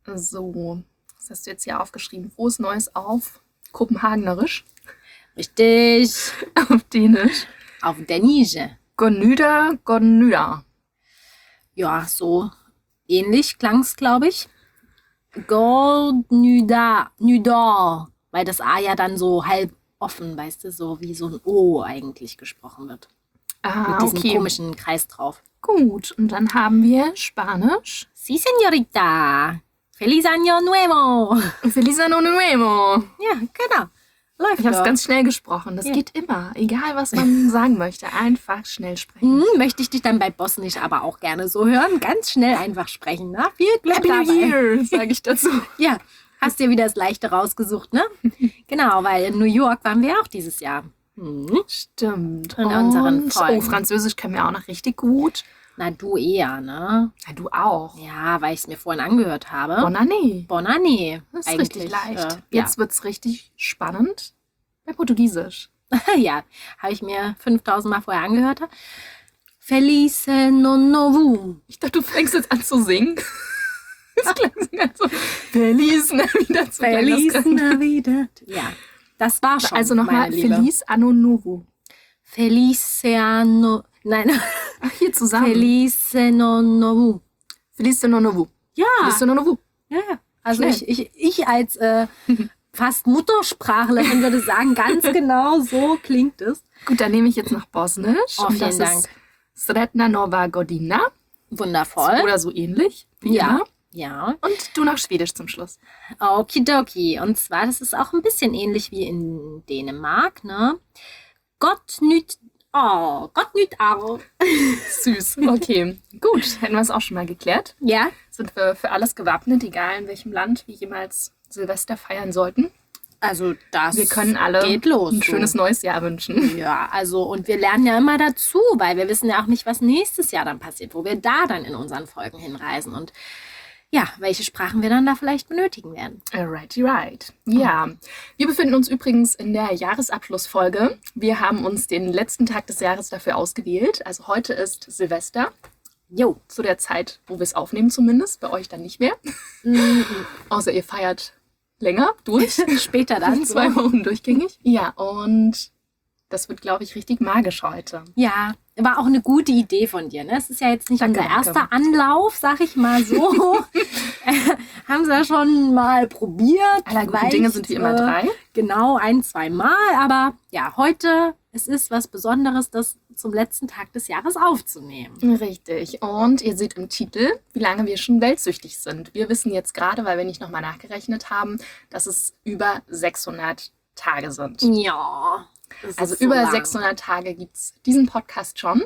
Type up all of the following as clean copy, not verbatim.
So, was hast du jetzt hier aufgeschrieben? Frohes Neues auf Kopenhagenerisch, Richtig. auf Dänisch. Auf Dänische. Gonnyda. Ja, so ähnlich klang es, glaube ich. Nydar. Weil das A ja dann so halb offen, weißt du, so wie so ein O eigentlich gesprochen wird. Mit diesem Okay. komischen Kreis drauf. Gut, und dann haben wir Spanisch. Sí, señorita. Feliz año nuevo. Feliz Año Nuevo. Ja, genau. Läuft Ich habe es doch. ganz schnell gesprochen. Das Ja. geht immer. Egal, was man sagen möchte. Einfach schnell sprechen. Möchte ich dich dann bei Bosnisch aber auch gerne so hören. Ganz schnell einfach sprechen. Na? Viel Glück Happy New dabei. Year, sage ich dazu. Ja, hast dir wieder das Leichte rausgesucht, ne? Genau, weil in New York waren wir auch dieses Jahr. Stimmt. In unseren Und, Folgen. Französisch können wir auch noch richtig gut. Na, du eher, ne? Ja, du auch. Ja, weil ich es mir vorhin angehört habe. Bonne année. Bonne année. Das ist richtig leicht. Ja. Jetzt wird's richtig spannend. Bei Portugiesisch. Ja, habe ich mir 5000 Mal vorher angehört. Feliz Ano Novo. Ich dachte, du fängst jetzt an zu singen. Das klang so ganz so. Feliz Navidad. So klang das Feliz gerade. Navidad. Ja, das war schon. Also nochmal, meine Liebe. Feliz Anno Novo. Feliz Ano. Nein, Ach, hier zusammen. Feliz Ano Novo. Feliz Anno Novo. Ja. Feliz Anno Novo. Ja, also Schnell. ich als fast Muttersprachlerin würde sagen, ganz genau so klingt es. Gut, dann nehme ich jetzt noch Bosnisch. Oh, Und das vielen ist Sretna Nova Godina. Wundervoll. Oder so ähnlich. Wie Ja, immer. ja. Und du noch Schwedisch zum Schluss. Okidoki. Und zwar, das ist auch ein bisschen ähnlich wie in Dänemark, ne? Gott nüt all. Süß. Okay, gut. Hätten wir es auch schon mal geklärt. Ja, Sind wir für alles gewappnet, egal in welchem Land wir jemals Silvester feiern sollten. also das Wir können alle geht los. ein schönes neues Jahr wünschen. Ja, also und wir lernen ja immer dazu, weil wir wissen ja auch nicht, was nächstes Jahr dann passiert, wo wir da dann in unseren Folgen hinreisen und ja, welche Sprachen wir dann da vielleicht benötigen werden. Righty right. Ja, wir befinden uns übrigens in der Jahresabschlussfolge. Wir haben uns den letzten Tag des Jahres dafür ausgewählt. Also heute ist Silvester, Jo. zu der Zeit, wo wir es aufnehmen zumindest. Bei euch dann nicht mehr. Außer ihr feiert länger durch. Später dann. 2 Wochen durchgängig. Ja, und das wird, glaube ich, richtig magisch heute. Ja, war auch eine gute Idee von dir. Ne? Es ist ja jetzt nicht Danke, unser danke. erster Anlauf, sag ich mal so. Haben sie ja schon mal probiert. Aller guten vielleicht, Dinge sind wie immer 3. Genau, 1-2 Mal. Aber ja, heute, es ist was Besonderes, das zum letzten Tag des Jahres aufzunehmen. Richtig. Und ihr seht im Titel, wie lange wir schon weltsüchtig sind. Wir wissen jetzt gerade, weil wir nicht nochmal nachgerechnet haben, dass es über 600 Tage sind. Ja. das Also ist so über lang. 600 Tage gibt es diesen Podcast schon.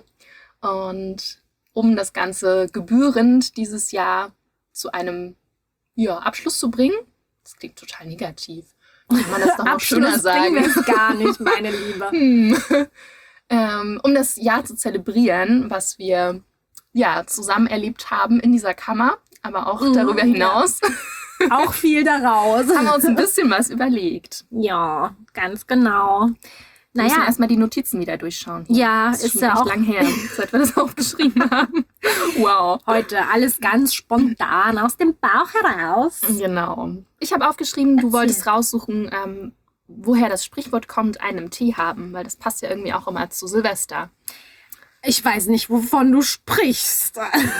Und um das Ganze gebührend dieses Jahr zu einem Abschluss zu bringen, das klingt total negativ. Kann man das doch noch schöner Abschluss bringen wir sagen. es gar nicht, meine Liebe. Um das Jahr zu zelebrieren, was wir zusammen erlebt haben in dieser Kammer, aber auch darüber hinaus, Auch viel daraus. haben wir uns ein bisschen was überlegt. Ja, ganz genau. Wir müssen Naja, erstmal die Notizen wieder durchschauen. ja, Das ist schon ja echt auch lang her, seit wir das aufgeschrieben haben. Wow. heute alles ganz spontan aus dem Bauch heraus. Genau. Ich habe aufgeschrieben, du wolltest raussuchen, woher das Sprichwort kommt, einen Tee haben, weil das passt ja irgendwie auch immer zu Silvester. Ich weiß nicht, wovon du sprichst.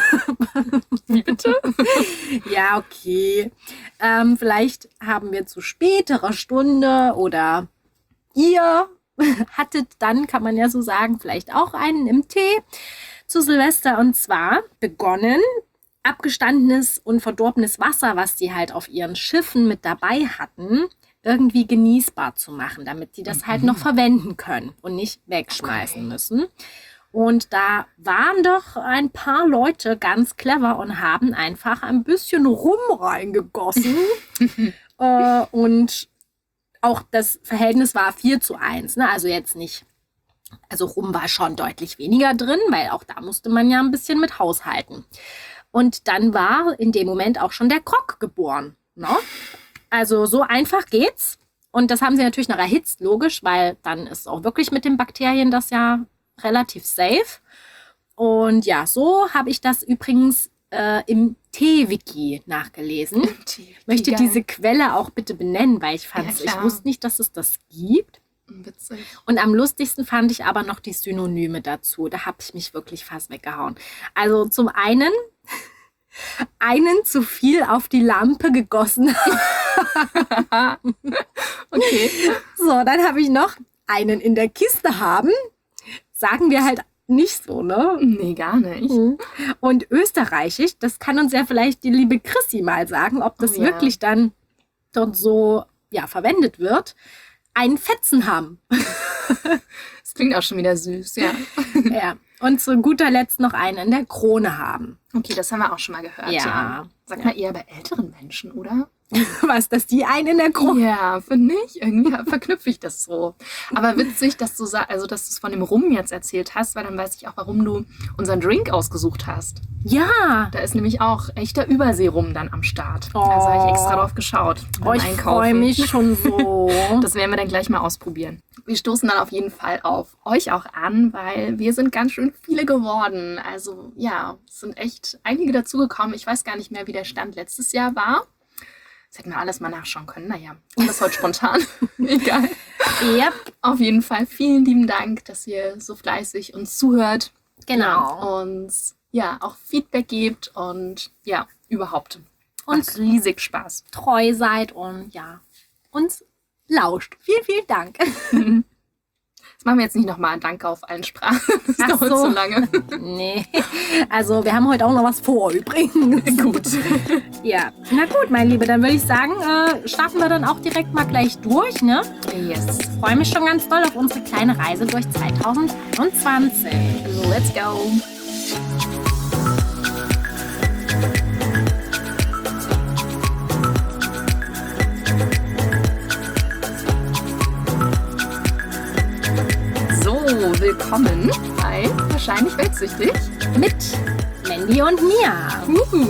Wie bitte? Ja, okay. Vielleicht haben wir zu späterer Stunde oder ihr hattet dann, kann man ja so sagen, vielleicht auch einen im Tee zu Silvester. Und zwar begonnen, abgestandenes und verdorbenes Wasser, was die halt auf ihren Schiffen mit dabei hatten, irgendwie genießbar zu machen, damit die das halt noch verwenden können und nicht wegschmeißen müssen. Und da waren doch ein paar Leute ganz clever und haben einfach ein bisschen Rum reingegossen. Und auch das Verhältnis war 4:1. Ne? Also jetzt nicht, also Rum war schon deutlich weniger drin, weil auch da musste man ja ein bisschen mit haushalten. Und dann war in dem Moment auch schon der Grog geboren. Ne? Also so einfach geht's. Und das haben sie natürlich noch erhitzt, logisch, weil dann ist auch wirklich mit den Bakterien das ja relativ safe. Und ja, so habe ich das übrigens im Tee-Wiki nachgelesen. Möchte diese Quelle auch bitte benennen, weil ich wusste nicht, dass es das gibt. Witzig. Und am lustigsten fand ich aber noch die Synonyme dazu. Da habe ich mich wirklich fast weggehauen. Also zum einen zu viel auf die Lampe gegossen. Okay. So, dann habe ich noch einen in der Kiste haben. Sagen wir halt nicht so, ne? Nee, gar nicht. Und österreichisch, das kann uns ja vielleicht die liebe Chrissy mal sagen, ob das wirklich dann dort so verwendet wird. Einen Fetzen haben. Das klingt auch schon wieder süß, ja. Ja. Und zu guter Letzt noch einen in der Krone haben. Okay, das haben wir auch schon mal gehört. Ja. Sag mal eher bei älteren Menschen, oder? Was, dass die einen in der Krone? Ja, finde ich. Irgendwie verknüpfe ich das so. Aber witzig, dass du dass du es von dem Rum jetzt erzählt hast, weil dann weiß ich auch, warum du unseren Drink ausgesucht hast. Ja. Da ist nämlich auch echter Überseerum dann am Start. Also habe ich extra drauf geschaut. Ich freue mich schon so. Das werden wir dann gleich mal ausprobieren. Wir stoßen dann auf jeden Fall auf euch auch an, weil wir sind ganz schön viele geworden. Also ja, es sind echt einige dazugekommen. Ich weiß gar nicht mehr, wie der Stand letztes Jahr war. Das hätten wir alles mal nachschauen können. Naja, das ist heute spontan. Egal. Yep. Auf jeden Fall vielen lieben Dank, dass ihr so fleißig uns zuhört. Genau. Und auch Feedback gebt und überhaupt. Und macht riesig Spaß. Treu seid und uns lauscht. Vielen, vielen Dank. Das machen wir jetzt nicht nochmal. Danke auf allen Sprachen. Das dauert so lange. Nee. Also wir haben heute auch noch was vor übrigens. Gut. Ja. Na gut, mein Liebe, dann würde ich sagen, starten wir dann auch direkt mal gleich durch, ne? Yes. Ich freue mich schon ganz doll auf unsere kleine Reise durch 2021. Let's go. Willkommen bei Wahrscheinlich Weltsüchtig mit Mandy und Mia.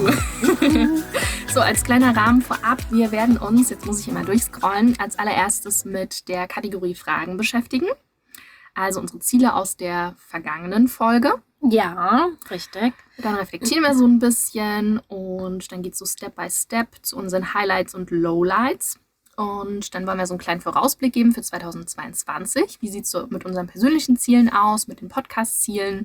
So, als kleiner Rahmen vorab, wir werden uns, jetzt muss ich immer durchscrollen, als allererstes mit der Kategorie Fragen beschäftigen. Also unsere Ziele aus der vergangenen Folge. Ja, richtig. Dann reflektieren wir so ein bisschen und dann geht es so Step by Step zu unseren Highlights und Lowlights. Und dann wollen wir so einen kleinen Vorausblick geben für 2022. Wie sieht es so mit unseren persönlichen Zielen aus, mit den Podcast-Zielen?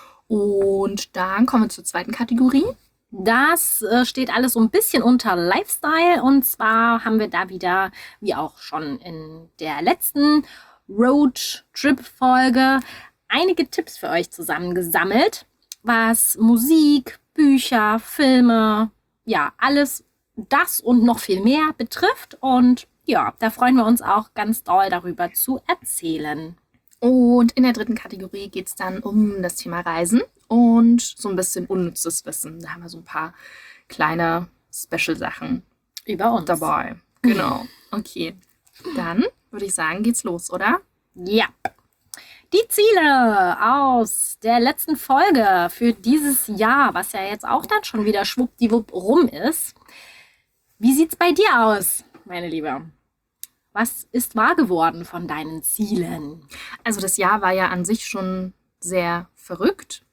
Und dann kommen wir zur zweiten Kategorie. Das steht alles so ein bisschen unter Lifestyle. Und zwar haben wir da wieder, wie auch schon in der letzten Road-Trip-Folge, einige Tipps für euch zusammengesammelt, was Musik, Bücher, Filme, alles das und noch viel mehr betrifft. Und da freuen wir uns auch ganz doll darüber zu erzählen. Und in der dritten Kategorie geht es dann um das Thema Reisen und so ein bisschen unnützes Wissen. Da haben wir so ein paar kleine Special-Sachen über uns dabei. Genau. Okay, dann würde ich sagen, geht's los, oder? Ja. Die Ziele aus der letzten Folge für dieses Jahr, was ja jetzt auch dann schon wieder schwuppdiwupp rum ist. Wie sieht's bei dir aus, meine Liebe? Was ist wahr geworden von deinen Zielen? Also das Jahr war ja an sich schon sehr verrückt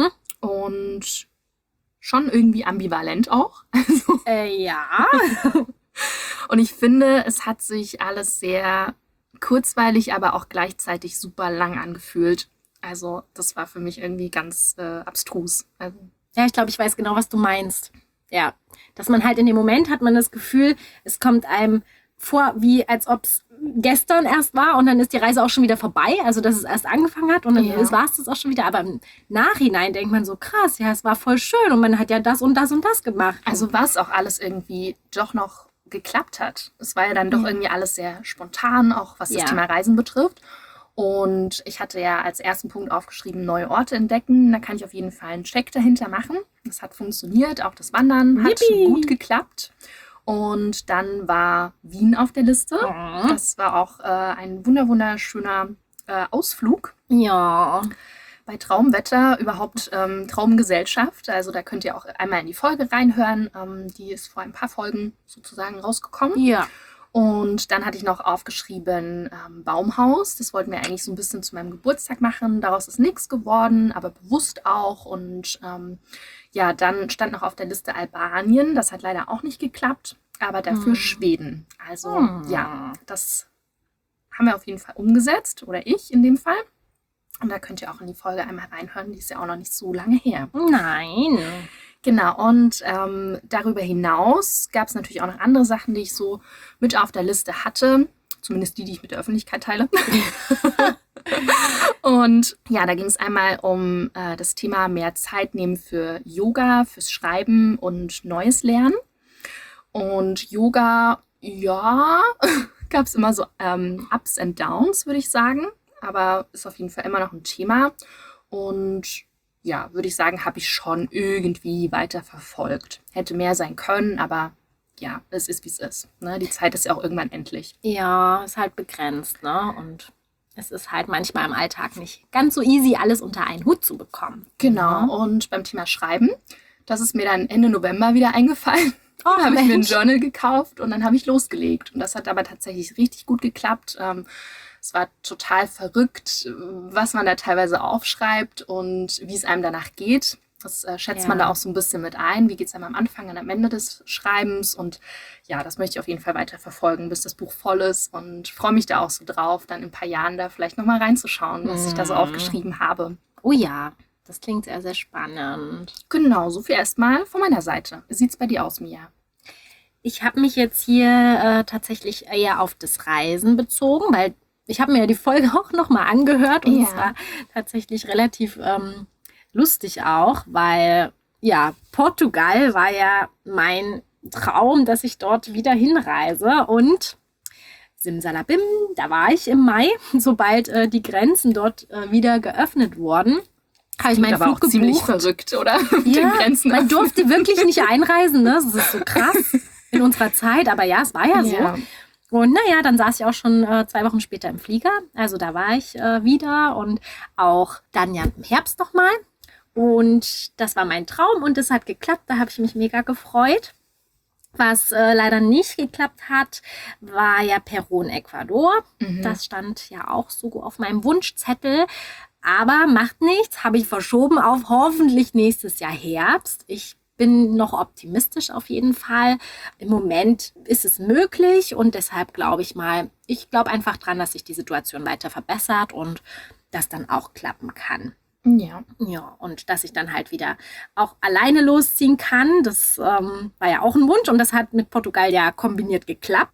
und schon irgendwie ambivalent auch. Also, ja. Und ich finde, es hat sich alles sehr kurzweilig, aber auch gleichzeitig super lang angefühlt. Also das war für mich irgendwie ganz abstrus. Also, ja, ich glaube, ich weiß genau, was du meinst. Ja, dass man halt in dem Moment hat man das Gefühl, es kommt einem vor, wie als ob es gestern erst war und dann ist die Reise auch schon wieder vorbei, also dass es erst angefangen hat und dann war es das auch schon wieder, aber im Nachhinein denkt man so, krass, ja, es war voll schön und man hat ja das und das und das gemacht. Also was auch alles irgendwie doch noch geklappt hat. Es war ja dann doch irgendwie alles sehr spontan, auch was das Thema Reisen betrifft. Und ich hatte ja als ersten Punkt aufgeschrieben, neue Orte entdecken. Da kann ich auf jeden Fall einen Check dahinter machen. Das hat funktioniert, auch das Wandern hat gut geklappt. Und dann war Wien auf der Liste. Das war auch ein wunderschöner Ausflug. Ja. Bei Traumwetter, überhaupt Traumgesellschaft. Also da könnt ihr auch einmal in die Folge reinhören. Die ist vor ein paar Folgen sozusagen rausgekommen. Ja. Und dann hatte ich noch aufgeschrieben Baumhaus. Das wollten wir eigentlich so ein bisschen zu meinem Geburtstag machen. Daraus ist nichts geworden, aber bewusst auch. Und ja, dann stand noch auf der Liste Albanien. Das hat leider auch nicht geklappt, aber dafür Schweden. Also ja, das haben wir auf jeden Fall umgesetzt, oder ich in dem Fall. Und da könnt ihr auch in die Folge einmal reinhören. Die ist ja auch noch nicht so lange her. Nein. Genau, und darüber hinaus gab es natürlich auch noch andere Sachen, die ich so mit auf der Liste hatte. Zumindest die ich mit der Öffentlichkeit teile. Und ja, da ging es einmal um das Thema mehr Zeit nehmen für Yoga, fürs Schreiben und Neues lernen. Und Yoga, ja, gab es immer so Ups and Downs, würde ich sagen. Aber ist auf jeden Fall immer noch ein Thema. Und ja, würde ich sagen, habe ich schon irgendwie weiter verfolgt. Hätte mehr sein können, aber ja, es ist, wie es ist. Ne? Die Zeit ist ja auch irgendwann endlich. Ja, ist halt begrenzt, ne? Und es ist halt manchmal im Alltag nicht ganz so easy, alles unter einen Hut zu bekommen. Genau, und beim Thema Schreiben, das ist mir dann Ende November wieder eingefallen. Oh, Da habe ich mir ein Mensch. Journal gekauft und dann habe ich losgelegt. Und das hat aber tatsächlich richtig gut geklappt. Es war total verrückt, was man da teilweise aufschreibt und wie es einem danach geht. Das schätzt man da auch so ein bisschen mit ein. Wie geht es einem am Anfang und am Ende des Schreibens? Und ja, das möchte ich auf jeden Fall weiter verfolgen, bis das Buch voll ist. Und freue mich da auch so drauf, dann in ein paar Jahren da vielleicht nochmal reinzuschauen, was ich da so aufgeschrieben habe. Oh ja, das klingt sehr, sehr spannend. Genau, so viel erstmal von meiner Seite. Wie sieht es bei dir aus, Mia? Ich habe mich jetzt hier tatsächlich eher auf das Reisen bezogen, weil ich habe mir ja die Folge auch nochmal angehört und Ja. es war tatsächlich relativ lustig auch, weil ja, Portugal war ja mein Traum, dass ich dort wieder hinreise und simsalabim, da war ich im Mai, sobald die Grenzen dort wieder geöffnet wurden. Habe ich meinen aber Flug auch ziemlich gebucht. verrückt, oder? Mit den Ja, Grenzen man öffnen. durfte wirklich nicht einreisen, ne? Das ist so krass in unserer Zeit, aber ja, es war ja so. Ja. Und naja, dann saß ich auch schon 2 Wochen später im Flieger. Also da war ich wieder und auch dann ja im Herbst nochmal. Und das war mein Traum und es hat geklappt. Da habe ich mich mega gefreut. Was leider nicht geklappt hat, war ja Peru in Ecuador. Das stand ja auch so auf meinem Wunschzettel. Aber macht nichts, habe ich verschoben auf hoffentlich nächstes Jahr Herbst. Ich bin noch optimistisch auf jeden Fall. Im Moment ist es möglich und deshalb glaube ich einfach dran, dass sich die Situation weiter verbessert und das dann auch klappen kann. Ja. Ja, und dass ich dann halt wieder auch alleine losziehen kann, das war ja auch ein Wunsch und das hat mit Portugal ja kombiniert geklappt.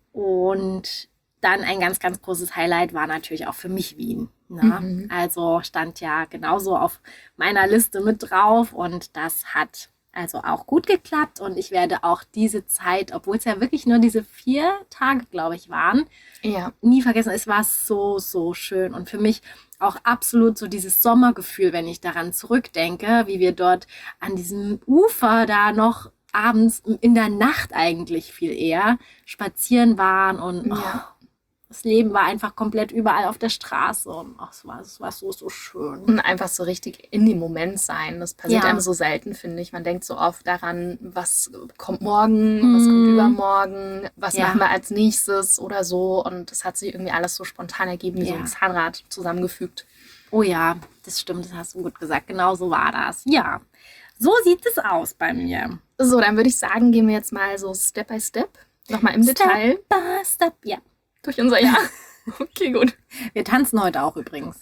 Und dann ein ganz, ganz großes Highlight war natürlich auch für mich Wien. Ne? Also stand ja genauso auf meiner Liste mit drauf und das hat also auch gut geklappt und ich werde auch diese Zeit, obwohl es ja wirklich nur diese 4 Tage, glaube ich, waren, Ja. nie vergessen. Es war so, so schön und für mich auch absolut so dieses Sommergefühl, wenn ich daran zurückdenke, wie wir dort an diesem Ufer da noch abends in der Nacht eigentlich viel eher spazieren waren und Ja. das Leben war einfach komplett überall auf der Straße und es war so, so schön. Und einfach so richtig in dem Moment sein. Das passiert Ja. einem so selten, finde ich. Man denkt so oft daran, was kommt morgen, was kommt übermorgen, was Ja. machen wir als nächstes oder so. Und das hat sich irgendwie alles so spontan ergeben, wie so Ja. ein Zahnrad zusammengefügt. Oh ja, das stimmt, das hast du gut gesagt. Genau so war das. Ja, so sieht es aus bei mir. So, dann würde ich sagen, gehen wir jetzt mal so Step by Step nochmal im Detail Step by step. Ja, durch unser Jahr. Okay, gut. wir tanzen heute auch übrigens.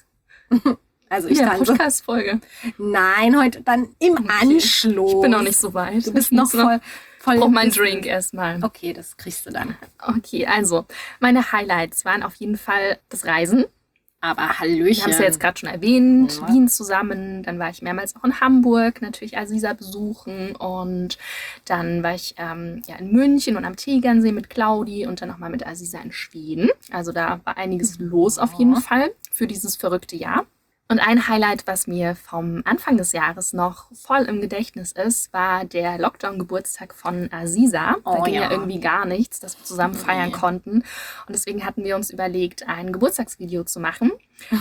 Also ich Ja, tanze. Podcast-Folge. Nein, heute dann im Anschluss. Ich bin noch nicht so weit. Du bist Ich noch muss voll brauche im meinen Business. Drink erstmal. Okay, das kriegst du dann. Okay, also meine Highlights waren auf jeden Fall das Reisen. Aber Hallöchen. Wir haben es ja jetzt gerade schon erwähnt, Ja. Wien zusammen. Dann war ich mehrmals auch in Hamburg, natürlich Aziza besuchen. Und dann war ich in München und am Tegernsee mit Claudi und dann nochmal mit Aziza in Schweden. Also da war einiges los auf jeden Fall für dieses verrückte Jahr. Und ein Highlight, was mir vom Anfang des Jahres noch voll im Gedächtnis ist, war der Lockdown-Geburtstag von Aziza. Da Oh ging ja ja. irgendwie gar nichts, dass wir zusammen feiern Nee. konnten. Und deswegen hatten wir uns überlegt, ein Geburtstagsvideo zu machen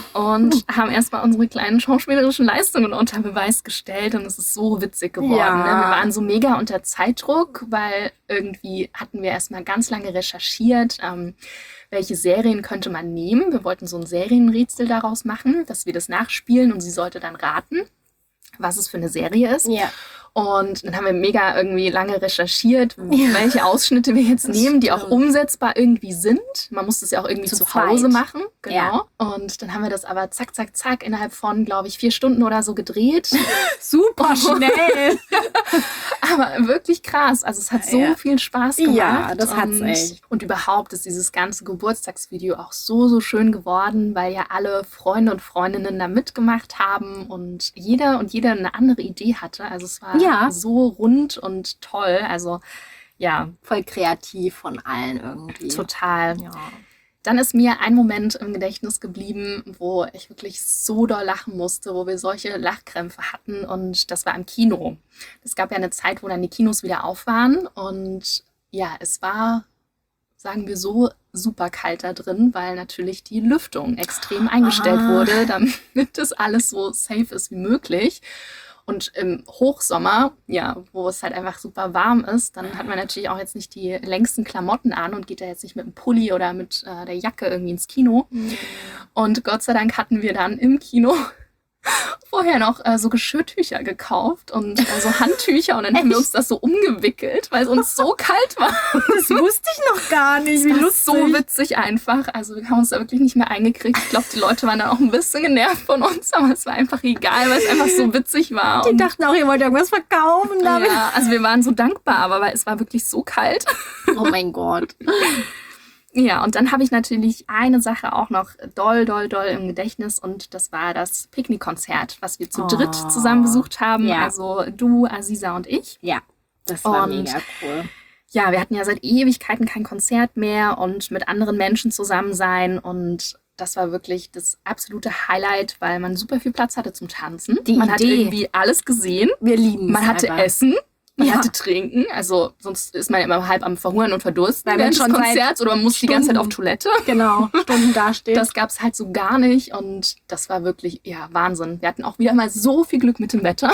und haben erstmal unsere kleinen schauspielerischen Leistungen unter Beweis gestellt. Und es ist so witzig geworden. Ja. Ne? Wir waren so mega unter Zeitdruck, weil irgendwie hatten wir erstmal ganz lange recherchiert, welche Serien könnte man nehmen. Wir wollten so ein Serienrätsel daraus machen, dass wir das nachspielen und sie sollte dann raten, was es für eine Serie ist. Ja. Und dann haben wir mega irgendwie lange recherchiert, welche Ausschnitte wir jetzt nehmen, die auch umsetzbar irgendwie sind. Man muss das ja auch irgendwie zu Hause machen. Genau. Ja. Und dann haben wir das aber zack, zack, zack innerhalb von, glaube ich, 4 Stunden oder so gedreht. Super schnell. Aber wirklich krass. Also es hat so viel Spaß gemacht. Ja, das hat's und, echt. Und überhaupt ist dieses ganze Geburtstagsvideo auch so, so schön geworden, weil ja alle Freunde und Freundinnen da mitgemacht haben und jeder eine andere Idee hatte. Also es war so rund und toll. Also ja. Voll kreativ von allen irgendwie. Total. Ja. Dann ist mir ein Moment im Gedächtnis geblieben, wo ich wirklich so doll lachen musste, wo wir solche Lachkrämpfe hatten und das war im Kino. Es gab ja eine Zeit, wo dann die Kinos wieder auf waren und ja, es war, sagen wir so, super kalt da drin, weil natürlich die Lüftung extrem eingestellt wurde, damit das alles so safe ist wie möglich. Und im Hochsommer, ja, wo es halt einfach super warm ist, dann hat man natürlich auch jetzt nicht die längsten Klamotten an und geht da jetzt nicht mit dem Pulli oder mit der Jacke irgendwie ins Kino. Und Gott sei Dank hatten wir dann im Kino vorher noch so Geschirrtücher gekauft und so Handtücher und dann haben wir uns das so umgewickelt, weil es uns so kalt war. Das wusste ich noch gar nicht. Wie lustig. So witzig einfach. Also wir haben uns da wirklich nicht mehr eingekriegt. Ich glaube, die Leute waren dann auch ein bisschen genervt von uns, aber es war einfach egal, weil es einfach so witzig war. Die dachten auch, ihr wollt irgendwas verkaufen damit. Ja, also wir waren so dankbar, aber es war wirklich so kalt. Oh mein Gott. Ja, und dann habe ich natürlich eine Sache auch noch doll im Gedächtnis und das war das Picknickkonzert, was wir zu dritt zusammen besucht haben. Ja. Also du, Aziza und ich. Ja, das war Und mega cool. Ja, wir hatten ja seit Ewigkeiten kein Konzert mehr und mit anderen Menschen zusammen sein und das war wirklich das absolute Highlight, weil man super viel Platz hatte zum Tanzen. Man hat Idee. irgendwie alles gesehen. Wir lieben es Man hatte einfach. Essen. Man Ja. hatte Trinken, also sonst ist man ja immer halb am Verhungern und Verdursten Weil man während des schon seit Konzerts oder man muss die ganze Zeit auf Stunden- Toilette. Genau, Stunden dasteht. Das gab es halt so gar nicht und das war wirklich, ja, Wahnsinn. Wir hatten auch wieder mal so viel Glück mit dem Wetter.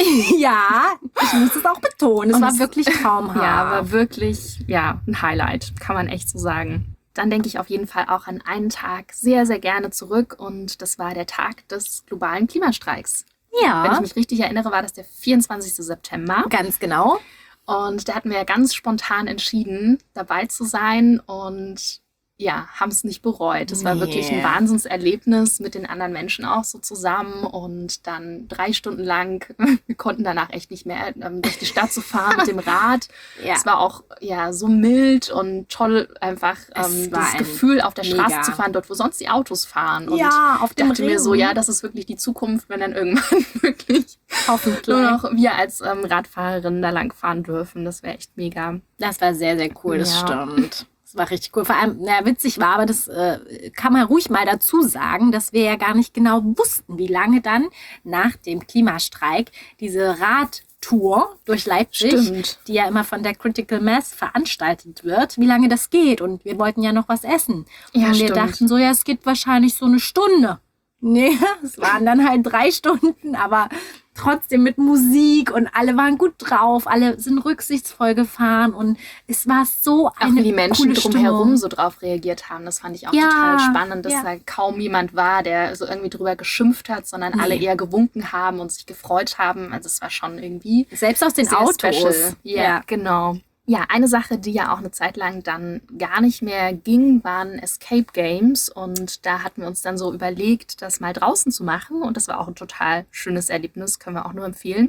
Ja, ich muss es auch betonen. Es Und war es- wirklich traumhaft. Ja, war wirklich, ja, ein Highlight, kann man echt so sagen. Dann denke ich auf jeden Fall auch an einen Tag sehr, sehr gerne zurück und das war der Tag des globalen Klimastreiks. Wenn ich mich richtig erinnere, war das der 24. September. Ganz genau. Und da hatten wir ja ganz spontan entschieden, dabei zu sein und ja, haben es nicht bereut. Es war Nee. wirklich ein Wahnsinnserlebnis mit den anderen Menschen auch so zusammen und dann 3 Stunden lang, wir konnten danach echt nicht mehr durch die Stadt zu fahren mit dem Rad. Ja. Es war auch ja so mild und toll einfach Es war das ein Gefühl auf der Straße mega- zu fahren, dort wo sonst die Autos fahren. Und Ja, auf ich dem dachte mir so, Ring. ja, das ist wirklich die Zukunft, wenn dann irgendwann wirklich Hoffentlich. nur noch wir als Radfahrerinnen da lang fahren dürfen. Das wäre echt mega. Das war sehr, sehr cool, das Ja. stimmt. Das war richtig cool. Vor allem, witzig war, aber das kann man ruhig mal dazu sagen, dass wir ja gar nicht genau wussten, wie lange dann nach dem Klimastreik diese Radtour durch Leipzig, Stimmt. die ja immer von der Critical Mass veranstaltet wird, wie lange das geht. Und wir wollten ja noch was essen. Ja, und wir stimmt. dachten so, ja, es geht wahrscheinlich so eine Stunde. Nee, es waren dann halt 3 Stunden, aber trotzdem mit Musik und alle waren gut drauf, alle sind rücksichtsvoll gefahren und es war so Auch eine wie die Menschen coole drumherum Stimmung. so drauf reagiert haben. Das fand ich auch Ja, total spannend, dass ja. da kaum jemand war, der so irgendwie drüber geschimpft hat, sondern alle eher gewunken haben und sich gefreut haben. Also es war schon irgendwie Selbst aus den sehr Autos. special. Ja, genau. Ja, eine Sache, die ja auch eine Zeit lang dann gar nicht mehr ging, waren Escape Games. Und da hatten wir uns dann so überlegt, das mal draußen zu machen. Und das war auch ein total schönes Erlebnis, können wir auch nur empfehlen,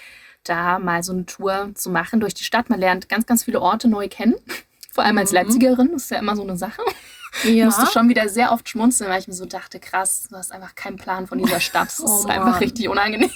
da mal so eine Tour zu machen durch die Stadt. Man lernt ganz, ganz viele Orte neu kennen. Vor allem als Leipzigerin, das ist ja immer so eine Sache. Ich Ja. musste schon wieder sehr oft schmunzeln, weil ich mir so dachte, krass, du hast einfach keinen Plan von dieser Stadt. Das Oh ist Mann. einfach richtig unangenehm.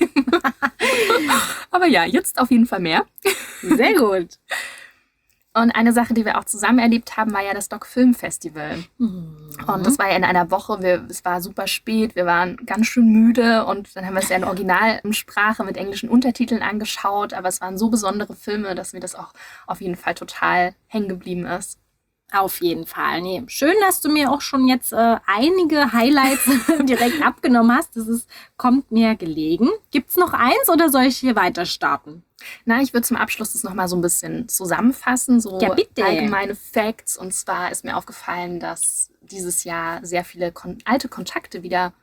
Aber ja, jetzt auf jeden Fall mehr. Sehr gut. Und eine Sache, die wir auch zusammen erlebt haben, war ja das Doc Film Festival. Und das war ja in einer Woche, es war super spät, wir waren ganz schön müde und dann haben wir es ja in Originalsprache mit englischen Untertiteln angeschaut, aber es waren so besondere Filme, dass mir das auch auf jeden Fall total hängen geblieben ist. Auf jeden Fall. Nee, schön, dass du mir auch schon jetzt einige Highlights direkt abgenommen hast. Kommt mir gelegen. Gibt's noch eins oder soll ich hier weiter starten? Na, ich würde zum Abschluss das nochmal so ein bisschen zusammenfassen, so Ja, bitte. allgemeine Facts. Und zwar ist mir aufgefallen, dass dieses Jahr sehr viele alte Kontakte wieder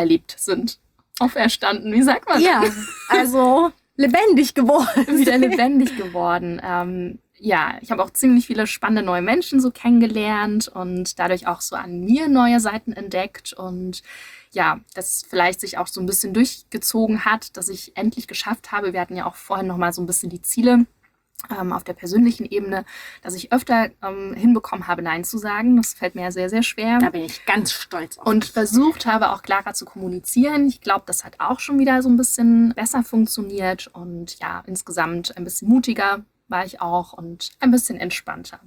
auferstanden, wie sagt man Ja, das? also lebendig geworden. Wieder lebendig geworden. Ja, ich habe auch ziemlich viele spannende neue Menschen so kennengelernt und dadurch auch so an mir neue Seiten entdeckt und ja, das vielleicht sich auch so ein bisschen durchgezogen hat, dass ich endlich geschafft habe. Wir hatten ja auch vorhin noch mal so ein bisschen die Ziele auf der persönlichen Ebene, dass ich öfter hinbekommen habe, Nein zu sagen. Das fällt mir ja sehr, sehr schwer. Da bin ich ganz stolz auf. Und versucht habe, auch klarer zu kommunizieren. Ich glaube, das hat auch schon wieder so ein bisschen besser funktioniert und ja, insgesamt ein bisschen mutiger war ich auch und ein bisschen entspannter.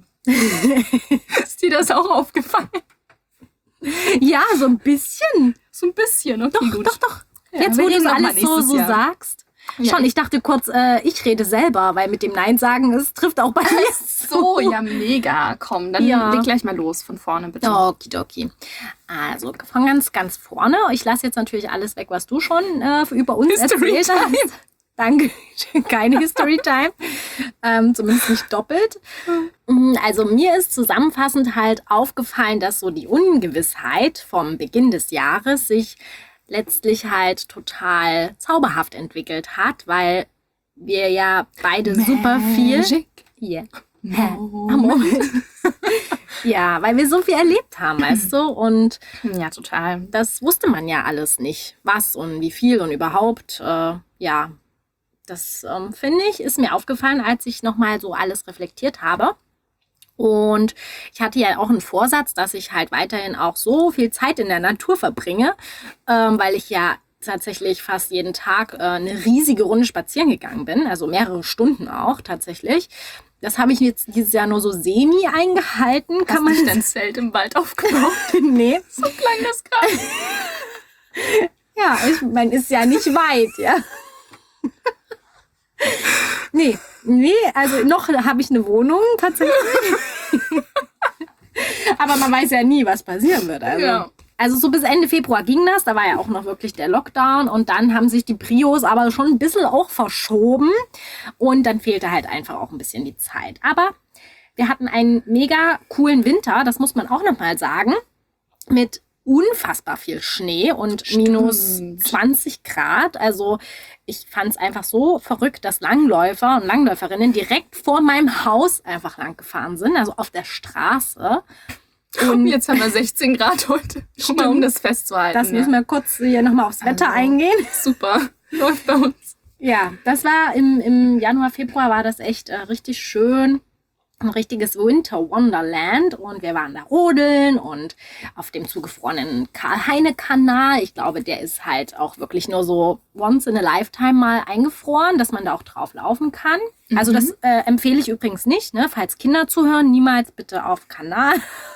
Ist dir das auch aufgefallen? Ja, so ein bisschen. So ein bisschen, okay, gut. Doch. Ja, Jetzt, wir wo du reden es noch mal alles so nächstes Jahr. sagst. Ja. Schon, ich dachte kurz, ich rede selber, weil mit dem Nein sagen, es trifft auch bei mir. So, ja, mega. Komm, dann Ja. leg gleich mal los von vorne, bitte. Okidoki. Also von ganz vorne. Ich lasse jetzt natürlich alles weg, was du schon über uns History erzählt Time. hast. Danke, keine History Time. Zumindest nicht doppelt. Also mir ist zusammenfassend halt aufgefallen, dass so die Ungewissheit vom Beginn des Jahres sich letztlich halt total zauberhaft entwickelt hat, weil wir ja beide super viel... Magic. Yeah. Moment. Ja, weil wir so viel erlebt haben, weißt du? Und Ja, total. das wusste man ja alles nicht. Was und wie viel und überhaupt. Ja, das finde ich, ist mir aufgefallen, als ich nochmal so alles reflektiert habe. Und ich hatte ja auch einen Vorsatz, dass ich halt weiterhin auch so viel Zeit in der Natur verbringe, weil ich ja tatsächlich fast jeden Tag eine riesige Runde spazieren gegangen bin, also mehrere Stunden auch tatsächlich. Das habe ich jetzt dieses Jahr nur so semi eingehalten. Kann man dein Zelt im Wald aufgebaut? Nee. So klang das gerade. Ja, ich meine, ist ja nicht weit, ja. Nee, also noch habe ich eine Wohnung tatsächlich. Aber man weiß ja nie, was passieren wird. Also so bis Ende Februar ging das, da war ja auch noch wirklich der Lockdown und dann haben sich die Prios aber schon ein bisschen auch verschoben und dann fehlte halt einfach auch ein bisschen die Zeit. Aber wir hatten einen mega coolen Winter, das muss man auch nochmal sagen, mit unfassbar viel Schnee und minus 20 Grad. Also ich fand es einfach so verrückt, dass Langläufer und Langläuferinnen direkt vor meinem Haus einfach lang gefahren sind, also auf der Straße. Und jetzt haben wir 16 Grad heute. Schon mal, um das festzuhalten. Das müssen wir kurz hier nochmal aufs Wetter eingehen. Super, läuft bei uns. Ja, das war im Januar, Februar war das echt richtig schön. Ein richtiges Winter Wonderland und wir waren da rodeln und auf dem zugefrorenen Karl-Heine-Kanal. Ich glaube, der ist halt auch wirklich nur so once in a lifetime mal eingefroren, dass man da auch drauf laufen kann. Also das empfehle ich übrigens nicht, ne? Falls Kinder zuhören, niemals bitte auf Kanal.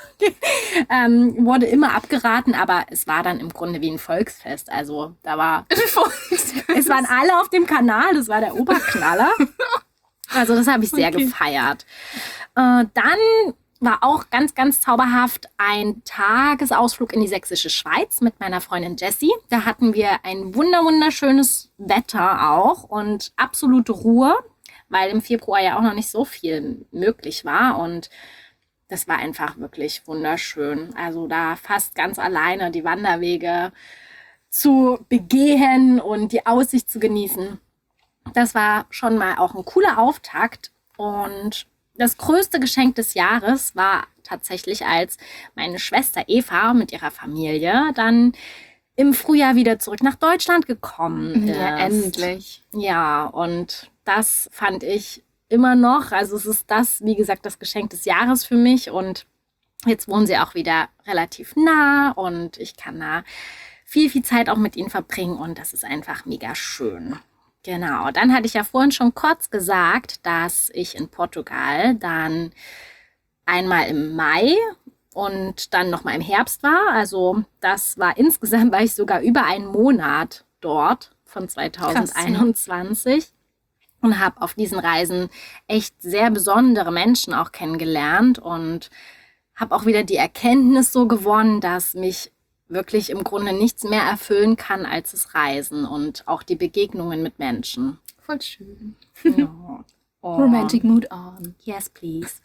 Wurde immer abgeraten, aber es war dann im Grunde wie ein Volksfest. Also da war, es waren alle auf dem Kanal, das war der Oberknaller. Also das habe ich sehr gefeiert. Dann war auch ganz, ganz zauberhaft ein Tagesausflug in die sächsische Schweiz mit meiner Freundin Jessie. Da hatten wir ein wunderschönes Wetter auch und absolute Ruhe, weil im Februar ja auch noch nicht so viel möglich war und das war einfach wirklich wunderschön. Also da fast ganz alleine die Wanderwege zu begehen und die Aussicht zu genießen. Das war schon mal auch ein cooler Auftakt. Und das größte Geschenk des Jahres war tatsächlich, als meine Schwester Eva mit ihrer Familie dann im Frühjahr wieder zurück nach Deutschland gekommen ist. Ja, endlich. Ja, und das fand ich immer noch, also es ist das, wie gesagt, das Geschenk des Jahres für mich und jetzt wohnen sie auch wieder relativ nah und ich kann da viel Zeit auch mit ihnen verbringen und das ist einfach mega schön. Genau, dann hatte ich ja vorhin schon kurz gesagt, dass ich in Portugal dann einmal im Mai und dann nochmal im Herbst war. Also das war insgesamt, war ich sogar über einen Monat dort von 2021 und habe auf diesen Reisen echt sehr besondere Menschen auch kennengelernt und habe auch wieder die Erkenntnis so gewonnen, dass mich wirklich im Grunde nichts mehr erfüllen kann als das Reisen und auch die Begegnungen mit Menschen. Voll schön. Ja. Oh. Romantic mood on. Yes, please.